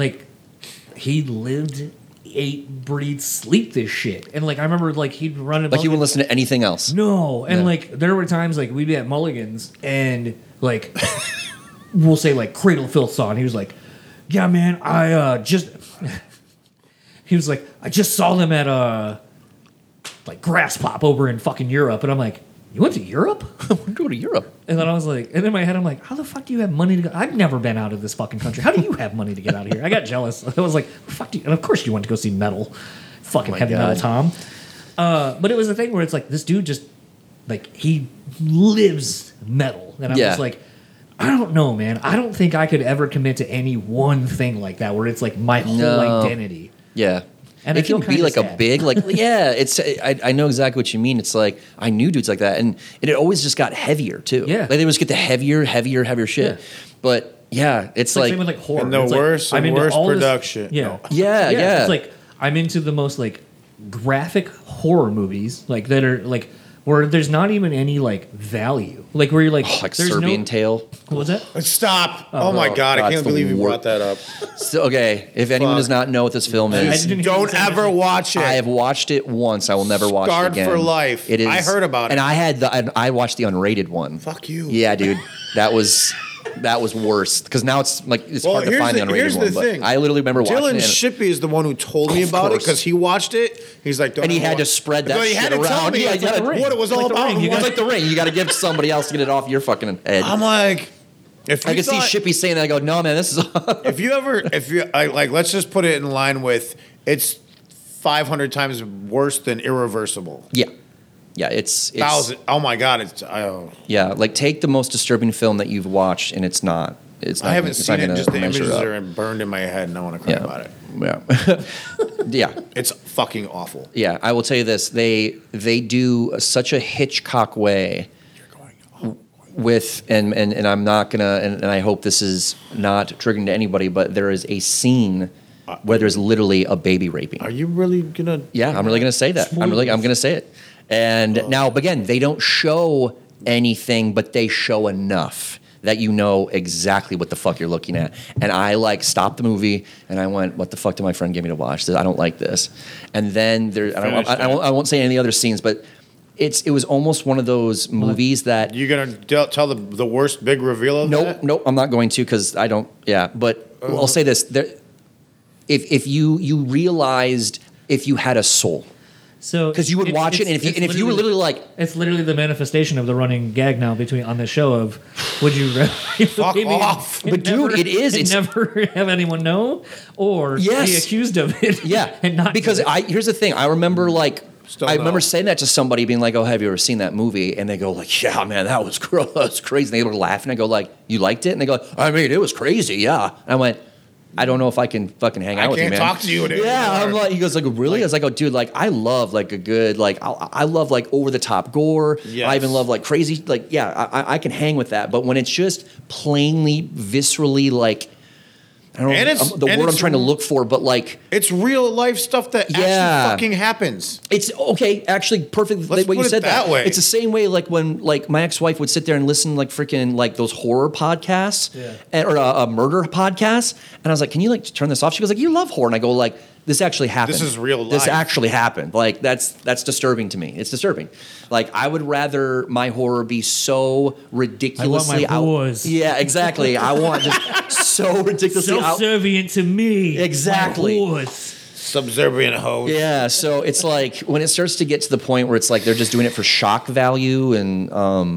lived, ate, breathed, sleep this shit. And like I remember like he'd run Like you wouldn't listen to anything else. No. And Yeah. like there were times like we'd be at Mulligan's and like we'll say like Cradle of Filth saw, and he was like, yeah man, I just he was like, I just saw them at like Grass Pop over in fucking Europe. And I'm like, you went to Europe? We're going to Europe. And then I was like, and in my head, I'm like, how the fuck do you have money to go? I've never been out of this fucking country. How do you have money to get out of here? I got jealous. I was like, fuck you. And of course you want to go see metal. Fucking my heavy God. metal Tom. But it was a thing where it's like, this dude just, like, he lives metal. And I'm Yeah. just like, I don't know, man. I don't think I could ever commit to any one thing like that where it's like my whole No. identity. Yeah. And it I feel can be kinda like a sad. big, like, yeah, it's, I know exactly what you mean. It's like, I knew dudes like that. And it always just got heavier, too. Yeah. Like, they always get the heavier shit. Yeah. But, yeah, it's Like, like, same with like horror. And the It's like, worst I'm and into worst all this- production. Yeah. No. Yeah. It's like I'm into the most like graphic horror movies, like that are like where there's not even any like value, like where you're like, like there's Serbian no, Tale. What was that? Stop. Oh, my God. I God, can't it's the believe you wor- brought that up. So, okay, if anyone Fuck. does not know what this film I is, didn't hear you Don't say ever anything. watch it. I have watched it once. I will never watch Scarred it again. for life. It is. I heard about it. And I watched the unrated one. Fuck you. Yeah, dude, that was that was worse because now it's like it's Well, hard to find the here's unrated one. the But thing. I literally remember watching Dylan it. Shippey is the one who told me Of about it course. because he watched it. He's like, And he had to spread that he shit had to tell around. me Yeah, like, you gotta- what it was all Like the about. Ring, you It's gotta- like the ring. You got to give somebody else to get it off your fucking head. I'm like, if I you can see thought- Shippy saying that. I go, no, man, this is. if you like, let's just put it in line with it's 500 times worse than Irreversible. yeah. Yeah, it's Thousand. Oh my God, it's. Oh. Yeah, like take the most disturbing film that you've watched, and it's not. It's not. I haven't it's seen not it. gonna Just the measure images up. are burned in my head, and I want to cry Yeah. about it. Yeah, yeah, It's fucking awful. yeah. I will tell you this: they do such a Hitchcock way with, and I'm not gonna, and I hope this is not triggering to anybody, but there is a scene where there's literally a baby raping. Are you really gonna? Yeah, I'm really gonna say that. I'm gonna say it. And now, again, they don't show anything, but they show enough that you know exactly what the fuck you're looking at. And I like stopped the movie and I went, "What the fuck did my friend give me to watch? I don't like this." And then there, I won't say any of the other scenes, but it was almost one of those movies that. You gonna tell the worst big reveal of that? Nope, I'm not going to because I don't. Yeah, but I'll say this: if you realized if you had a soul. So Because you would watch it, and if you were literally like, it's literally the manifestation of the running gag now on this show of would you rather Fuck off. But dude, it is. It's never have anyone know or Yes. be accused of it. yeah, and not because do it. here's the thing. I remember Still I remember no. saying that to somebody, being like, "Oh, have you ever seen that movie?" And they go like, "Yeah, man, that was that was crazy." And they were laughing. I go like, "You liked it?" And they go, "I mean, it was crazy, yeah." And I went, "I don't know if I can fucking hang out with you, can't man." talk to you anymore. Yeah, I'm like, he goes like, "Really?" I was like, "Oh, dude, like I love like a good like I love like over the top gore. Yes. I even love like crazy like yeah, I can hang with that. But when it's just plainly viscerally like I don't And know it's- the and word I'm it's- trying to look for, but like It's real life stuff that Yeah. actually fucking happens. it's okay, actually perfect Let's the way you put it said that way. It's the same way like when like my ex-wife would sit there and listen like freaking like those horror podcasts or a murder podcast, and I was like, "Can you like turn this off?" She goes like, "You love horror," and I go like, "This actually happened. This is real This life." actually happened. Like that's disturbing to me. It's disturbing. Like I would rather my horror be so ridiculously out. whores. Yeah, exactly. I want just so ridiculously out. Self-servient to me. Exactly. My whores. Subservient host. Yeah, so it's like when it starts to get to the point where it's like they're just doing it for shock value, and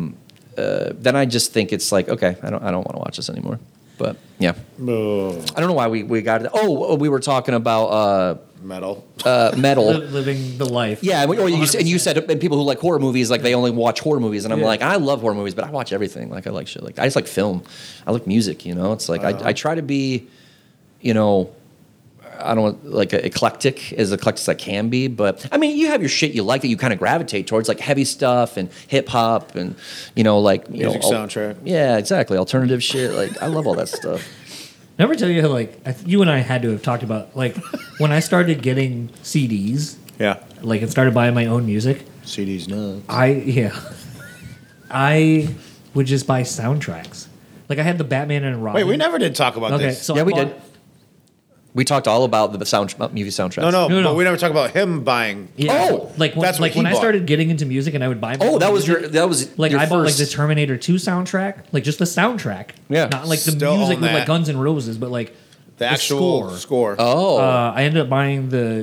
then I just think it's like, okay, I don't want to watch this anymore. But yeah, I don't know why we got it. Oh, we were talking about Metal. metal. Living the life. Yeah, or you said and people who like horror movies, like they only watch horror movies, and I'm Yeah. like, I love horror movies, but I watch everything. Like I like shit. Like I just like film. I like music. You know, it's like I try to be, you know, I don't like eclectic as I can be, but I mean, you have your shit you like that you kind of gravitate towards, like heavy stuff and hip hop and you know, like you Music know, soundtrack. Yeah, exactly. Alternative shit. Like I love all that stuff. Never tell you how, like, you and I had to have talked about, like, when I started getting CDs, Yeah. like, and started buying my own music, CDs nuts. I would just buy soundtracks. Like, I had the Batman and Robin. Wait, we never did talk about Okay, this. so Yeah, I we bought- did. We talked all about the movie soundtracks. No, No. but we never talked about him buying. Yeah, Oh, like when, that's what like when he I bought. started getting into music and I would buy. My Oh, own that was music, like I your bought like the first- Terminator 2 soundtrack, like just the soundtrack. Yeah. not like the Still music own with that. like Guns N' Roses, but like The actual score. Oh, I ended up buying the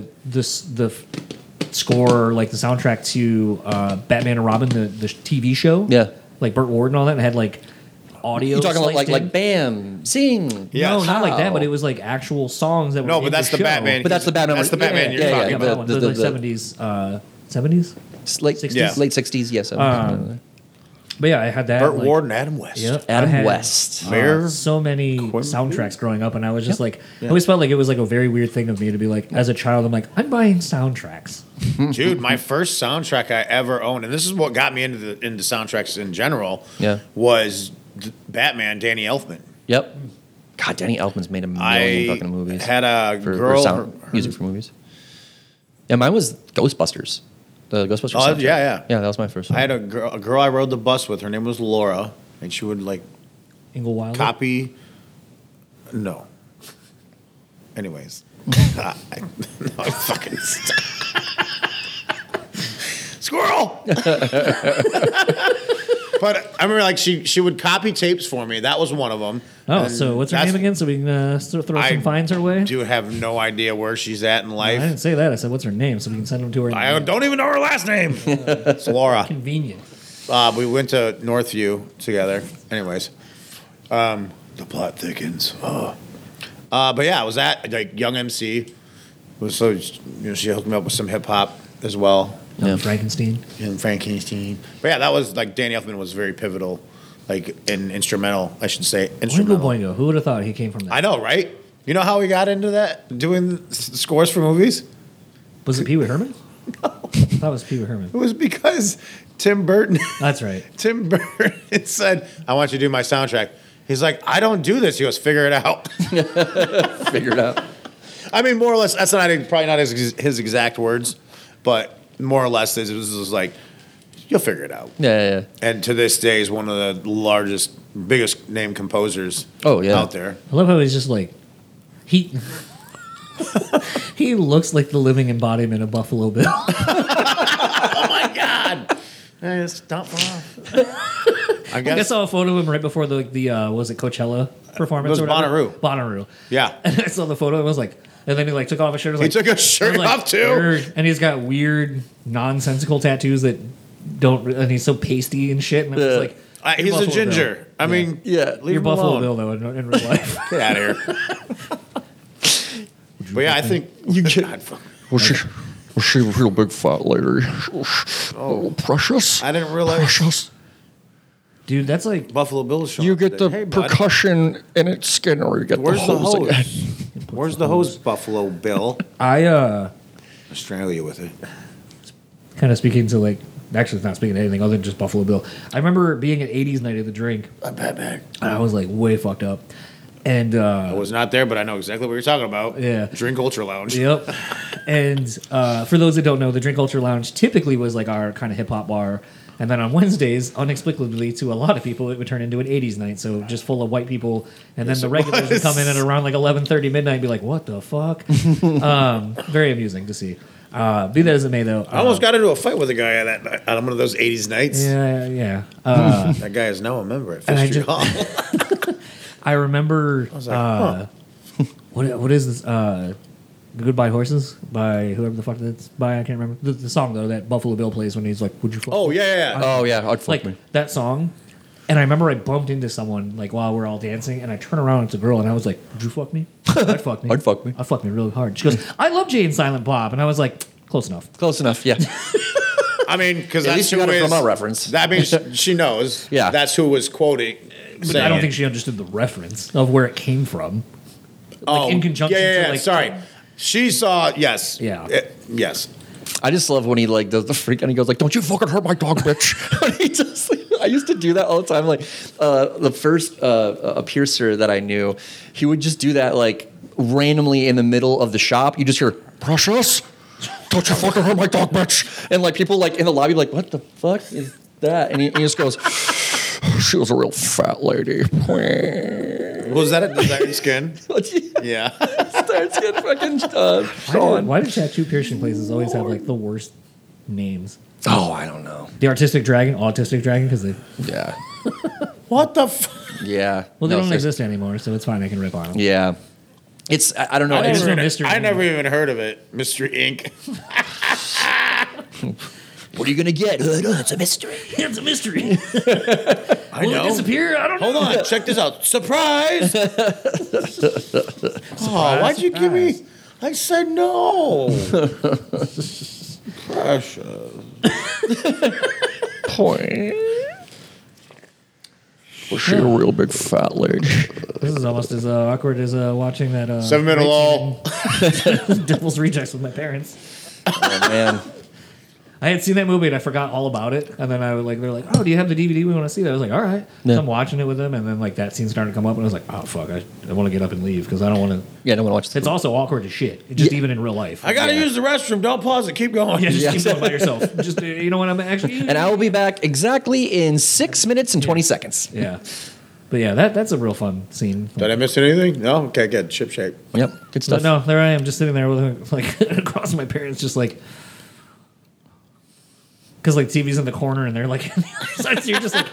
score, like the soundtrack to Batman and Robin, the TV show. Yeah. like Burt Ward and all that. And it had like audio. you talking about sliced like in. Bam, sing? Yeah. No, not like that, How? but it was like actual songs that were No, in but that's the show. Batman. But that's the Batman. That's the Batman Yeah, you're yeah, talking yeah, about. the, the- like the- 70s. late 60s? Yeah. late 60s. Yes. But yeah, I had that. Burt like, Ward and Adam West. Yep, Adam I had, West. Mayor so many soundtracks growing up, and I was just like, I always felt like it was like a very weird thing of me to be like, as a child, I'm like, I'm buying soundtracks. Dude, my first soundtrack I ever owned, and this is what got me into soundtracks in general. Yeah. Was Batman, Danny Elfman. Yep. God, Danny Elfman's made a million fucking movies. had a for girl. music for movies. Yeah, mine was Ghostbusters. The Ghostbusters. Oh, soundtrack. yeah. Yeah, that was my first one. I had a girl I rode the bus with. Her name was Laura, and she would like Ingle Wilder. copy. No. Anyways, I fucking squirrel. But I remember like she would copy tapes for me. That was one of them. Oh, And so what's her that's- name again? So we can throw some fines her way. Do have no idea where she's at in I life. didn't say that. I said what's her name, so we can send them to her. I don't even know her last name. It's Laura. Convenient. We went to Northview together. Anyways, the plot thickens. But yeah, I was at like Young MC. It was so she hooked me up with some hip hop as well. Yeah. Frankenstein. And Frankenstein. But yeah, that was like Danny Elfman was very pivotal, like in instrumental, I should say. Boingo Instrumental. Boingo. Who would have thought he came from that? I know, right? You know how we got into that? Doing scores for movies? Was it Pee Wee Herman? No. I thought it was Pee Wee Herman. It was because Tim Burton That's right. Tim Burton said, I want you to do my soundtrack. He's like, I don't do this. He goes, figure it out. Figure it out. I mean, more or less, that's probably not his exact words, but more or less, it was just like, you'll figure it out. Yeah. And to this day, is one of the largest, biggest name composers Oh, yeah. out there. I love how he's just like he. He looks like the living embodiment of Buffalo Bill. Oh my God! Stop off. I I guess. saw a photo of him right before the was it Coachella performance? It was or whatever? Bonnaroo. Bonnaroo. Yeah. And I saw the photo. And I was like, and then he like took off his shirt. I was He like, took his shirt I was like, off, too. "Err." And he's got weird, nonsensical tattoos that don't. And he's so pasty and shit. And I was Yeah. like, He's Buffalo a ginger. Bill. I mean, Yeah. leave You're him Buffalo alone. Bill though in real life. Get out of here. But yeah, I think You get- God, fuck. Was she a real big fat lady? Oh, precious. I didn't realize Precious. Dude, that's like Buffalo Bill showing You up get today. the Hey, bud. percussion in its skin, or you get Where's the the hose again. hose? Where's the hose, Buffalo Bill? I Australia with it. kind of speaking to like actually it's not speaking to anything other than just Buffalo Bill. I remember being at 80s night at the drink. I'm Batman. I was like way fucked up. And I was not there, but I know exactly what you're talking about. Yeah. Drink Ultra Lounge. Yep. And for those that don't know, the Drink Culture Lounge typically was like our kind of hip hop bar. And then on Wednesdays, unexplicably to a lot of people, it would turn into an 80s night. So just full of white people. And then the regulars would come in at around like 11:30 midnight and be like, what the fuck? Very amusing to see. Be that as it may, though. I almost got into a fight with a guy on that night, on one of those 80s nights. Yeah. That guy is now a member at And I Fifth Street just- Hall. I remember. was like, What is this? Goodbye Horses by whoever the fuck that's by. I can't remember the song though that Buffalo Bill plays when he's like, "Would you?" Fuck Oh, me?" yeah. Oh, yeah. I'd fuck like me. that song. And I remember I bumped into someone like while we're all dancing, and I turn around, it's a girl, and I was like, "Would you fuck me?" I'd fuck me. I'd fuck me. I'd fuck me really hard. She goes, "I love Jay and Silent Bob," and I was like, "Close enough." Close enough. Yeah. I mean, because At that's least you who got it is. from a reference. That means she knows. Yeah. That's who was quoting. But saying I don't it. think she understood the reference of where it came from. Oh, in conjunction yeah, to, like- sorry. She saw, yes. Yeah. Yes. I just love when he like does the freak and he goes like, "Don't you fucking hurt my dog, bitch!" And he just, like, I used to do that all the time. Like the first a piercer that I knew, he would just do that like randomly in the middle of the shop. You just hear Precious. Don't you fucking hurt my dog, bitch. and like people like in the lobby like, "What the fuck is that?" And he just goes, She was a real fat lady. Was that a desired skin? Yeah. starts getting fucking Why do tattoo piercing places always have like the worst names? Oh, I don't know. The Autistic Dragon, because they Yeah, What the fuck? yeah. well they No, don't seriously. exist anymore, so it's fine. I can rip on them. Yeah, it's I don't know. I It's, never- Mystery I Inc. never even heard of it. Mystery Inc. what are you gonna get? It's a mystery. It's a mystery. I Will it disappear? I don't know. Hold on, check this out. Surprise! Oh, why'd you give me? I said no. Precious. Was she a real big fat lady? This is almost as awkward as watching that 7-minute lull. Devil's Rejects with my parents. oh, man. I had seen that movie and I forgot all about it, and then they're like, "Oh, do you have the DVD? We want to see that." I was like, "All right." Yeah. So I'm watching it with them, and then like that scene started to come up, and I was like, "Oh fuck, I want to get up and leave because I don't want to." Yeah, no one watches. It's also awkward as shit, just even in real life. I gotta use the restroom. Don't pause it. Keep going. Yeah, just Yeah. keep going by yourself. Just you know what I'm actually. And I will be back exactly in 6 minutes and 20 seconds. Yeah, but yeah, that's a real fun scene. Did I miss anything? No. Okay, good. Ship shape. Yep, good But stuff. no, there I am, just sitting there with like across my parents, just like. Because like TV's in the corner and they're like, on the other side, so you're just like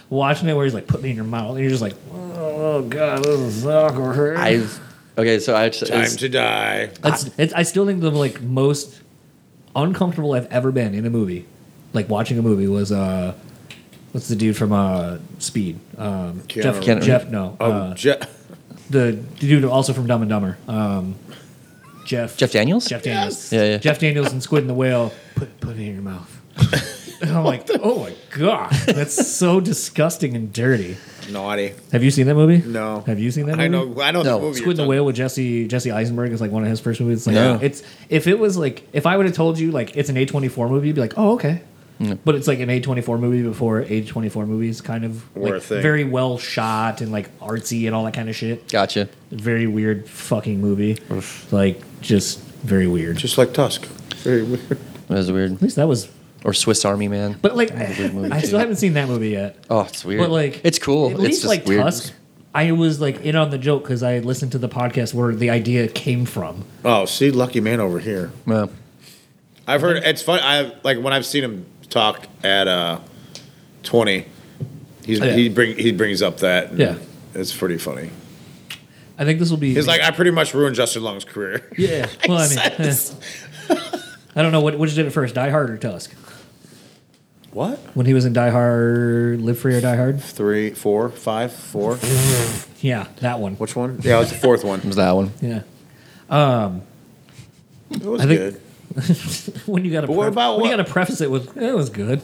watching it where he's like putting it in your mouth, and you're just like, oh god, this is awkward. Time to die. I still think the like most uncomfortable I've ever been in a movie, like watching a movie, was what's the dude from Speed? Jeff. No. The dude also from Dumb and Dumber. Jeff Daniels? Jeff Daniels. Yeah. Jeff Daniels and Squid and the Whale. Put it in your mouth. And I'm like, oh my god, that's so disgusting and dirty. Naughty. Have you seen that movie? No. Have you seen that movie? I know No. the movie. Squid and the Whale with Jesse Eisenberg is like one of his first movies. It's like, No. if it was like, if I would have told you like it's an A24 movie, you'd be like, oh okay. But it's like an A24 movie before A24 movies kind of Were a like thing. very well shot and like artsy and all that kind of shit. Gotcha. Very weird fucking movie. Like just very weird. Just like Tusk. Very weird. That was weird. At least that was. Or Swiss Army Man. But like, That was a weird movie, I too. still haven't seen that movie yet. Oh, it's weird. But like, it's cool. At It's least just like weird. Tusk, I was like in on the joke because I listened to the podcast where the idea came from. Oh, see, Lucky Man over here. Yeah. I've heard it's fun. I like when I've seen him talk at 20. He brings up that. and Yeah. It's pretty funny. I think this will be. He's like, I pretty much ruined Justin Long's career. yeah. Well, I mean, I don't know which did it first, Die Hard or Tusk. What? When he was in Die Hard, Live Free or Die Hard. 3, 4, 5, 4. Yeah, that one. Which one? Yeah, it was the fourth one. It was that one. Yeah. It was I think- good. When you got to But what about when you what- got to preface it with it was good.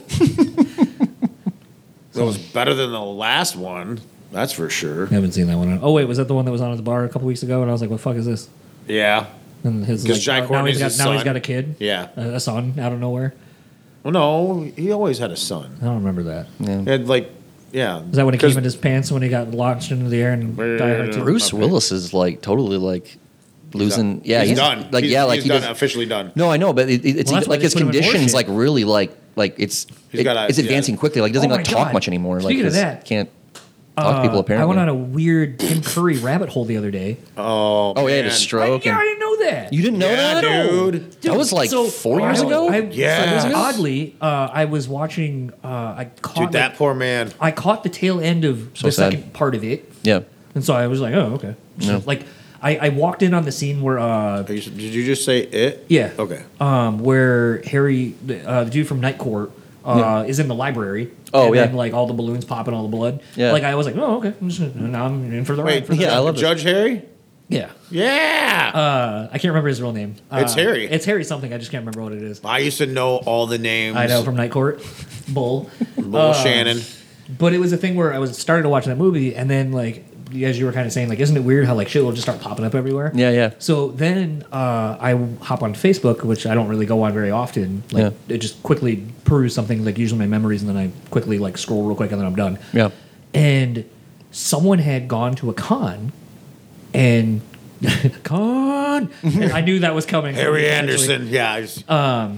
It was better than the last one. That's for sure. I haven't seen that one. Oh wait, was that the one that was on at the bar a couple weeks ago? And I was like, "What the fuck is this?" Yeah. And his 'Cause like, Jai now Courtney's he's got his now he's son. got a kid, Yeah. a son out of nowhere. Well, no, he always had a son. I don't remember that. He had yeah. Is that when he came in his pants when he got launched into the air and Die Hard 2? Bruce Willis is like totally like losing. Yeah, he's done. Like he's, yeah, like he's he done, does. officially done. No, I know, but it's Well, that's why like they his put him in conditions bullshit. like really like it's gotta- it's advancing yeah. quickly. Like he doesn't Oh like my talk God. much anymore. Speaking like of that, can't talk to people apparently. I went on a weird Tim Curry rabbit hole the other day. Oh, Oh, he had a man. stroke. Yeah, I and- didn't know that. You didn't know Yeah, that, dude. That was like 4 years ago. Yeah. Oddly, I was watching. I caught Dude, that poor man. I caught the tail end of So the sad. second part of it, Yeah. and so I was like, "Oh, okay." So, Yeah. like, I walked in on the scene where, Did you just say it? yeah, Okay. where Harry, the dude from Night Court, is in the library. Oh, and yeah. then, like all the balloons popping, all the blood. Yeah. Like I was like, "Oh, okay." Now I'm in for the Wait, ride. For the yeah, ride. I love it. Judge Harry? Yeah. Yeah. I can't remember his real name. It's Harry. It's Harry something. I just can't remember what it is. I used to know all the names. I know from Night Court, Bull. Bull Shannon. But it was a thing where I was started watching that movie, and then like as you were kind of saying, like, isn't it weird how like shit will just start popping up everywhere? Yeah, yeah. So then I hop on Facebook, which I don't really go on very often. Like, I just quickly peruse something, like usually my memories, and then I quickly like scroll real quick, and then I'm done. Yeah. And someone had gone to a con, and and I knew that was coming. Harry Essentially. Anderson. Yeah. I just-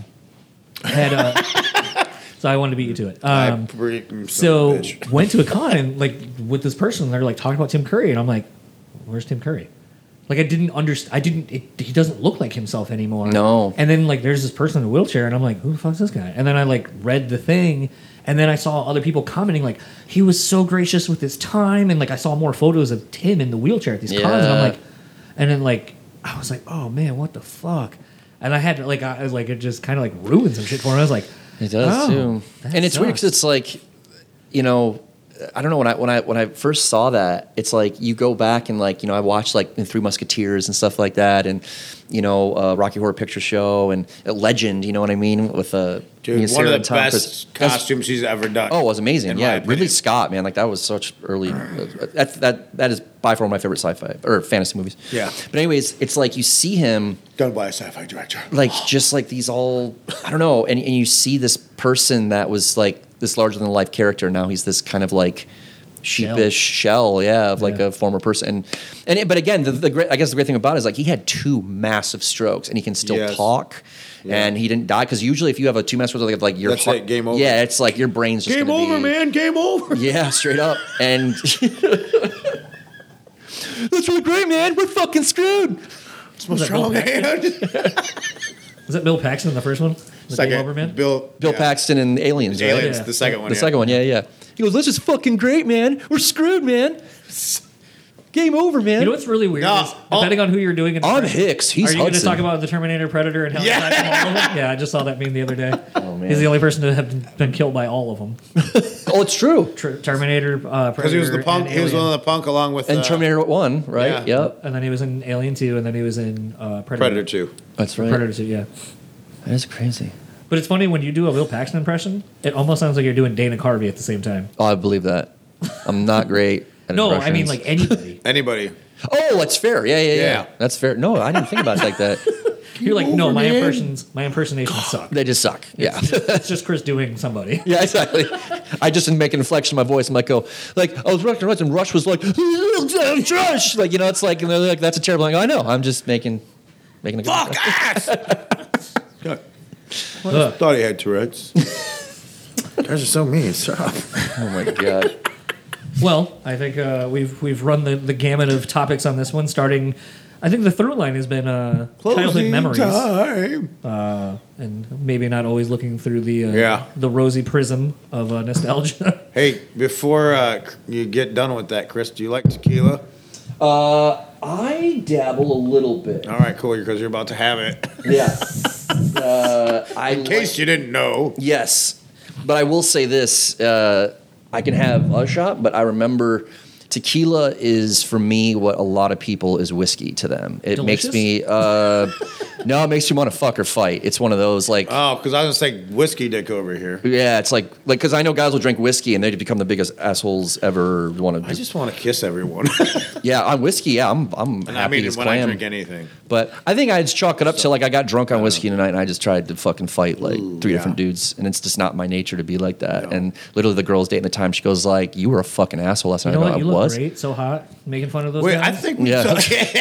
Had so I wanted to beat you to it. I break him, son So of a bitch. went to a con and like with this person, they're like talking about Tim Curry, and I'm like, "Where's Tim Curry?" Like I didn't understand. He doesn't look like himself anymore. No. And then like there's this person in a wheelchair, and I'm like, "Who the fuck's this guy?" And then I like read the thing, and then I saw other people commenting like he was so gracious with his time, and like I saw more photos of Tim in the wheelchair at these cons, and I'm Yeah. like, and then like I was like, "Oh man, what the fuck?" And I had to like I was like it just kind of like ruined some shit for me. I was like. It does Oh, too, that and it's weird because sucks. it's like, you know, I don't know when I first saw that, it's like you go back and like I watched like the Three Musketeers and stuff like that, and Rocky Horror Picture Show and Legend, you know what I mean, with Dude, one Sarah of the and Tom Cruise. best costumes he's ever done. Oh, it was amazing. in my Yeah, opinion. Ridley Scott, man, like that was such early. That is by far one of my favorite sci-fi or fantasy movies. Yeah. But anyways, it's like you see him Done by a sci-fi director. like just like these all I don't know, and you see this person that was like this larger than life character. Now he's this kind of like sheepish shell, of like Yeah. a former person. But again, the great I guess the great thing about it is like he had 2 massive strokes and he can still Yes. talk. Yeah. And he didn't die because usually if you have a 2 massive stroke, like your That's heart, it, game over. Yeah, it's like your brain's just Game gonna over, be, man. Game over. Yeah, straight up. And that's really great, man. We're fucking screwed. It's my that strong Bill hand. Was that Bill Paxton in the first one? The Game Over Man? Bill Bill yeah. Paxton and Aliens, right? Aliens, Yeah. the second one. The second one, yeah. He goes, "This is fucking great, man. We're screwed, man. Game over, man." You know what's really weird No, is depending on who you're doing it. I'm Hicks. He's Are you going to Hudson. talk about the Terminator, Predator, and how Yeah. he died from all of them? Yeah, I just saw that meme the other day. Oh, man. He's the only person to have been killed by all of them. Oh, it's true. Terminator, Predator, Because he was the punk. and He was Alien. one of the punk along with And Terminator 1, right? Yeah. Yep. And then he was in Alien 2, and then he was in Predator. Predator 2. That's right. Predator 2, yeah. That is crazy. But it's funny when you do a Will Paxton impression, it almost sounds like you're doing Dana Carvey at the same time. Oh, I believe that. I'm not great at No, I mean impressions. like anybody. Anybody. Oh, that's fair. Yeah. Yeah. That's fair. No, I didn't think about it like that. You're like, no, my impersonations suck. They just suck. Yeah. It's just Chris doing somebody. Yeah, exactly. I just didn't make an inflection in my voice. I'm like, I was watching Rush, and Rush was like, Rush. Like, it's like, and they're like, that's a terrible. I know. I'm just making a good Fuck ass! Ugh. Thought he had Tourette's. You guys are so mean. Shut up. Oh my god. Well, I think we've run the gamut of topics on this one. Starting, I think the through line has been childhood memories, Time. and maybe not always looking through the Yeah. the rosy prism of nostalgia. Hey, before you get done with that, Chris, do you like tequila? I dabble a little bit. All right, cool, because you're about to have it. Yeah. In case you didn't know. Yes, but I will say this: I can have a shot, but I remember tequila is for me what a lot of people is whiskey to them. It Delicious? makes me no, it makes you want to fuck or fight. It's one of those like. Oh, because I was going to say whiskey dick over here. Yeah, it's like because I know guys will drink whiskey and they become the biggest assholes ever. Want I to? just want to kiss everyone. Yeah, on whiskey. Yeah, I'm happy I mean, as when I clam. drink anything. But I think I'd chalk it up to like I got drunk on whiskey tonight and I just tried to fucking fight like three yeah. different dudes, and it's just not my nature to be like that. No. And literally, the girl's dating the time. She goes like, "You were a fucking asshole last You night." know I go, what? You "I look was." great, so hot, making fun of those Wait, guys. I think we Yeah.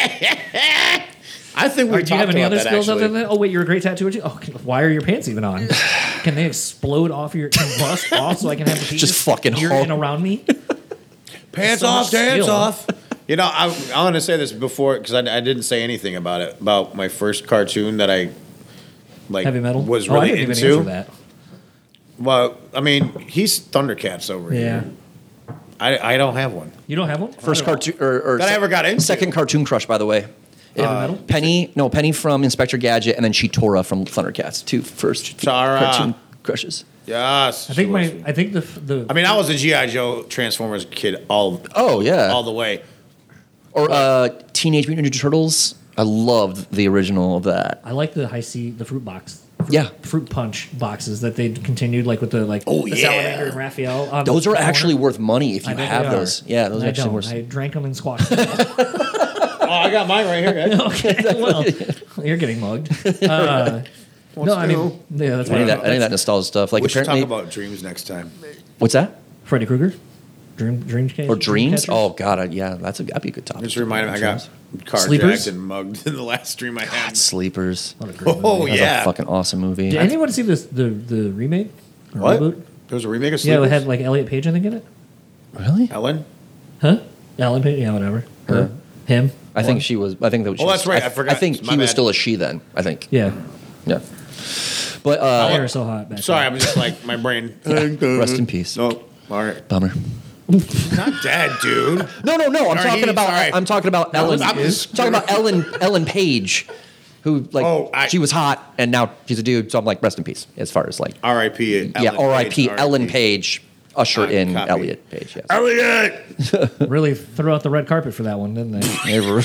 I think we Do you have talked any about other that, skills actually. other than that? Oh wait, you're a great tattooer too. Oh, why are your pants even on? Can they explode off your bust off so I can have the penis Just fucking here Hulk. and around me? Pants So off, much pants skill. off. You know, I want to say this before because I didn't say anything about it, about my first cartoon that I like Heavy metal was Oh, I really didn't even answer into. that. Well, I mean, he's Thundercats over Yeah. here. I don't have one. You don't have one? First cartoon or That I ever got into. second cartoon crush, by the way. Heavy metal? Penny from Inspector Gadget, and then Cheetora from Thundercats. Two first Tara. cartoon crushes. Yes. I think she was. I think the I mean, I was a GI Joe Transformers kid all Yeah. the way. Or Teenage Mutant Ninja Turtles. I loved the original of that. I like the high C, the fruit box. Yeah. Fruit punch boxes that they continued like with the Oh, the yeah. Salamander and Raphael. On Those the are corner. actually worth money if I you bet have they are. those. Yeah, those are I actually don't. worth. I drank them and squashed them. Oh, I got mine right here. Okay, well, you're getting mugged. No, I mean, yeah, that's I need why. that nostalgia stuff. Like We should talk apparently, about dreams next time. what's that? Freddy Krueger, Dream Case, Or dreams? Dreamcatchers? Oh God, yeah, that'd be a good topic. Just remind me, I got Sleepers? carjacked and mugged in the last dream I had. Sleepers. What a great Oh movie. That's yeah. a fucking awesome movie. Did anyone see this the remake? Or What? reboot? There was a remake of Yeah, Sleepers? it had like Elliot Page, I think, in it. Really? Ellen? Huh? Elliot Page? Yeah, whatever. Her. Him? I think she was. I think that. She Oh, was, that's right, I forgot. I think My he was bad. still a she then. I think. Yeah. Yeah. But They were so hot back Sorry, then. I'm just like, my brain. rest in peace. No, all right. Bummer. Not dead, dude. No. I'm Sorry, talking about. sorry. I'm talking about Ellen. I'm I'm just- talking about Ellen Page, who like she was hot and now she's a dude. So I'm like, rest in peace. As far as like, R.I.P. yeah, R.I.P. Ellen Page. Usher in Copy. Elliot Page. Yes. Elliot! Really threw out the red carpet for that one, didn't they? Never.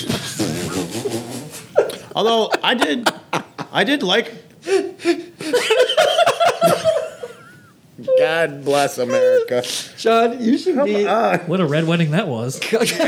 Although I did like. God bless America. John, you should be. What a red wedding that was.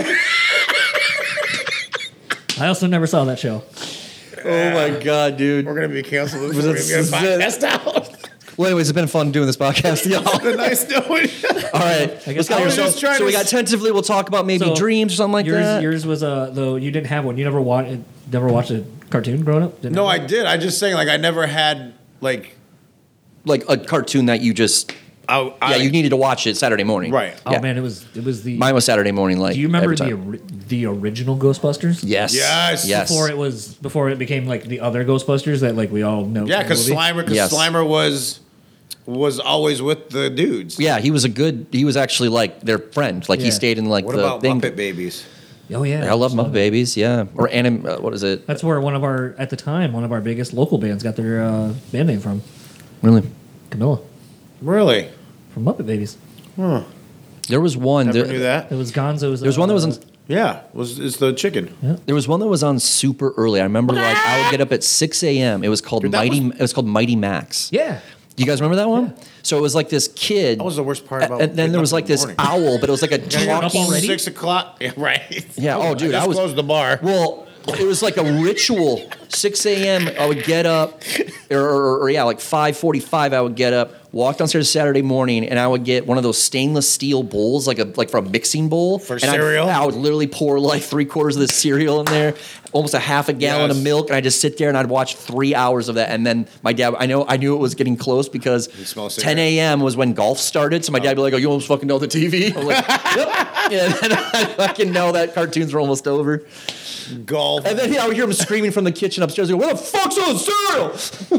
I also never saw that show. Oh my God, dude. We're gonna be canceled. Was We're it- gonna get podcast out. Well, anyways, it's been fun doing this podcast, y'all. Nice knowing. All right, I let's guess go. I was So, just trying so we to got tentatively. We'll talk about maybe So, dreams or something like that. Yours was though you didn't have one. You never watched a cartoon growing up? Didn't No, you? I did. I just saying, like, I never had like. Like a cartoon that you just. I You needed to watch it Saturday morning. Right. Oh Yeah. man, it was the. Mine was Saturday morning. Like, do you remember every time. the original Ghostbusters? Yes. Yes. Yes. Before it became like the other Ghostbusters that like we all know. Yeah, from the because movie? Slimer. Because Yes. Slimer was was always with the dudes. Yeah, he was actually like their friend. Like Yeah. he stayed in like What the about thing. Muppet Babies? Oh yeah, I love Muppet Babies, yeah. Or what is it? That's where one of our biggest local bands got their band name from. Really? Camilla Really? from Muppet Babies. There was one. Never There, knew that. It was Gonzo's. there was one that was on. Yeah, it's the chicken. There was one that was on super early. I remember like I would get up at 6 a.m. It was called Dude, that Mighty. It was called Mighty Max. Yeah. Do you guys remember that one? So it was like this kid. That was the worst part about. And then there was like this owl, but it was like a talking. already? 6 o'clock. Yeah, right. Yeah. Oh, dude, I just closed the bar. Well, it was like a ritual. 6 a.m. I would get up, or yeah, like 5:45. I would get up, walk downstairs Saturday morning, and I would get one of those stainless steel bowls, like for a mixing bowl For and cereal? I would literally pour like 3/4 of the cereal in there, almost a half a gallon of Yes. milk, and I just sit there and I'd watch 3 hours of that. And then my dad, I knew it was getting close because smell 10 cigarette? a.m. was when golf started. So my dad would be like, "Oh, you almost fucking know the TV." I'm like, "Yep." Yeah, and I fucking know that cartoons were almost over. Golf. And then I would hear him screaming from the kitchen upstairs. Where the fuck's all the cereal?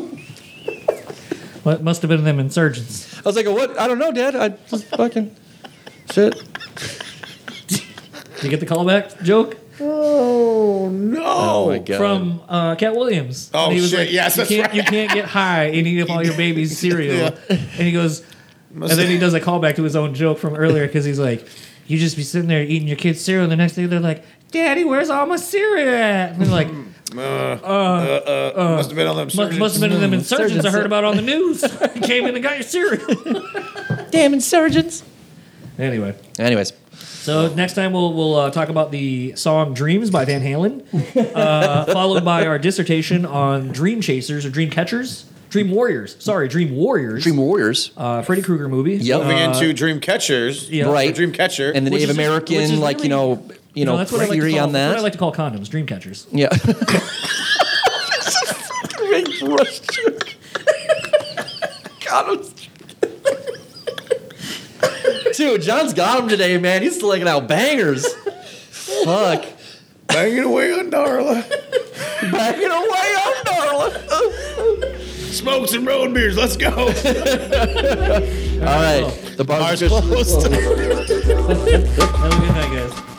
Well, it must have been them insurgents. I was like, what? I don't know, Dad. I just fucking shit. Did you get the callback joke Oh no! Oh my god. from Cat Williams? Oh, And he was shit, Like, yes, you that's can't, right. You can't get high and eat up all your baby's cereal. Yeah. And he goes, and then he does a callback to his own joke from earlier because he's like, you just be sitting there eating your kid's cereal, and the next day they're like, Daddy, where's all my cereal at? And they're like, Must have been on them. must have been them insurgents I heard about on the news. Came in and got your cereal. Damn insurgents. Anyway. Anyways, So next time we'll talk about the song "Dreams" by Van Halen, followed by our dissertation on Dream Chasers or Dream Catchers, Dream Warriors. Sorry, Dream Warriors. Dream Warriors. Freddy Krueger movie. Yep. Moving into Dream Catchers. Yeah. Right. Dream Catcher. And the Which Native is- which American, is like really- no, that's what I like to theory call. on That's what I that. like to call condoms. Dream Catchers. Yeah. Dude, John's got him today, man. He's slinging out bangers. Fuck. Banging away on Darla. Banging away on Darla. Smokes and road beers. Let's go. All right. The bar's Bar's closed. Have a good night, guys.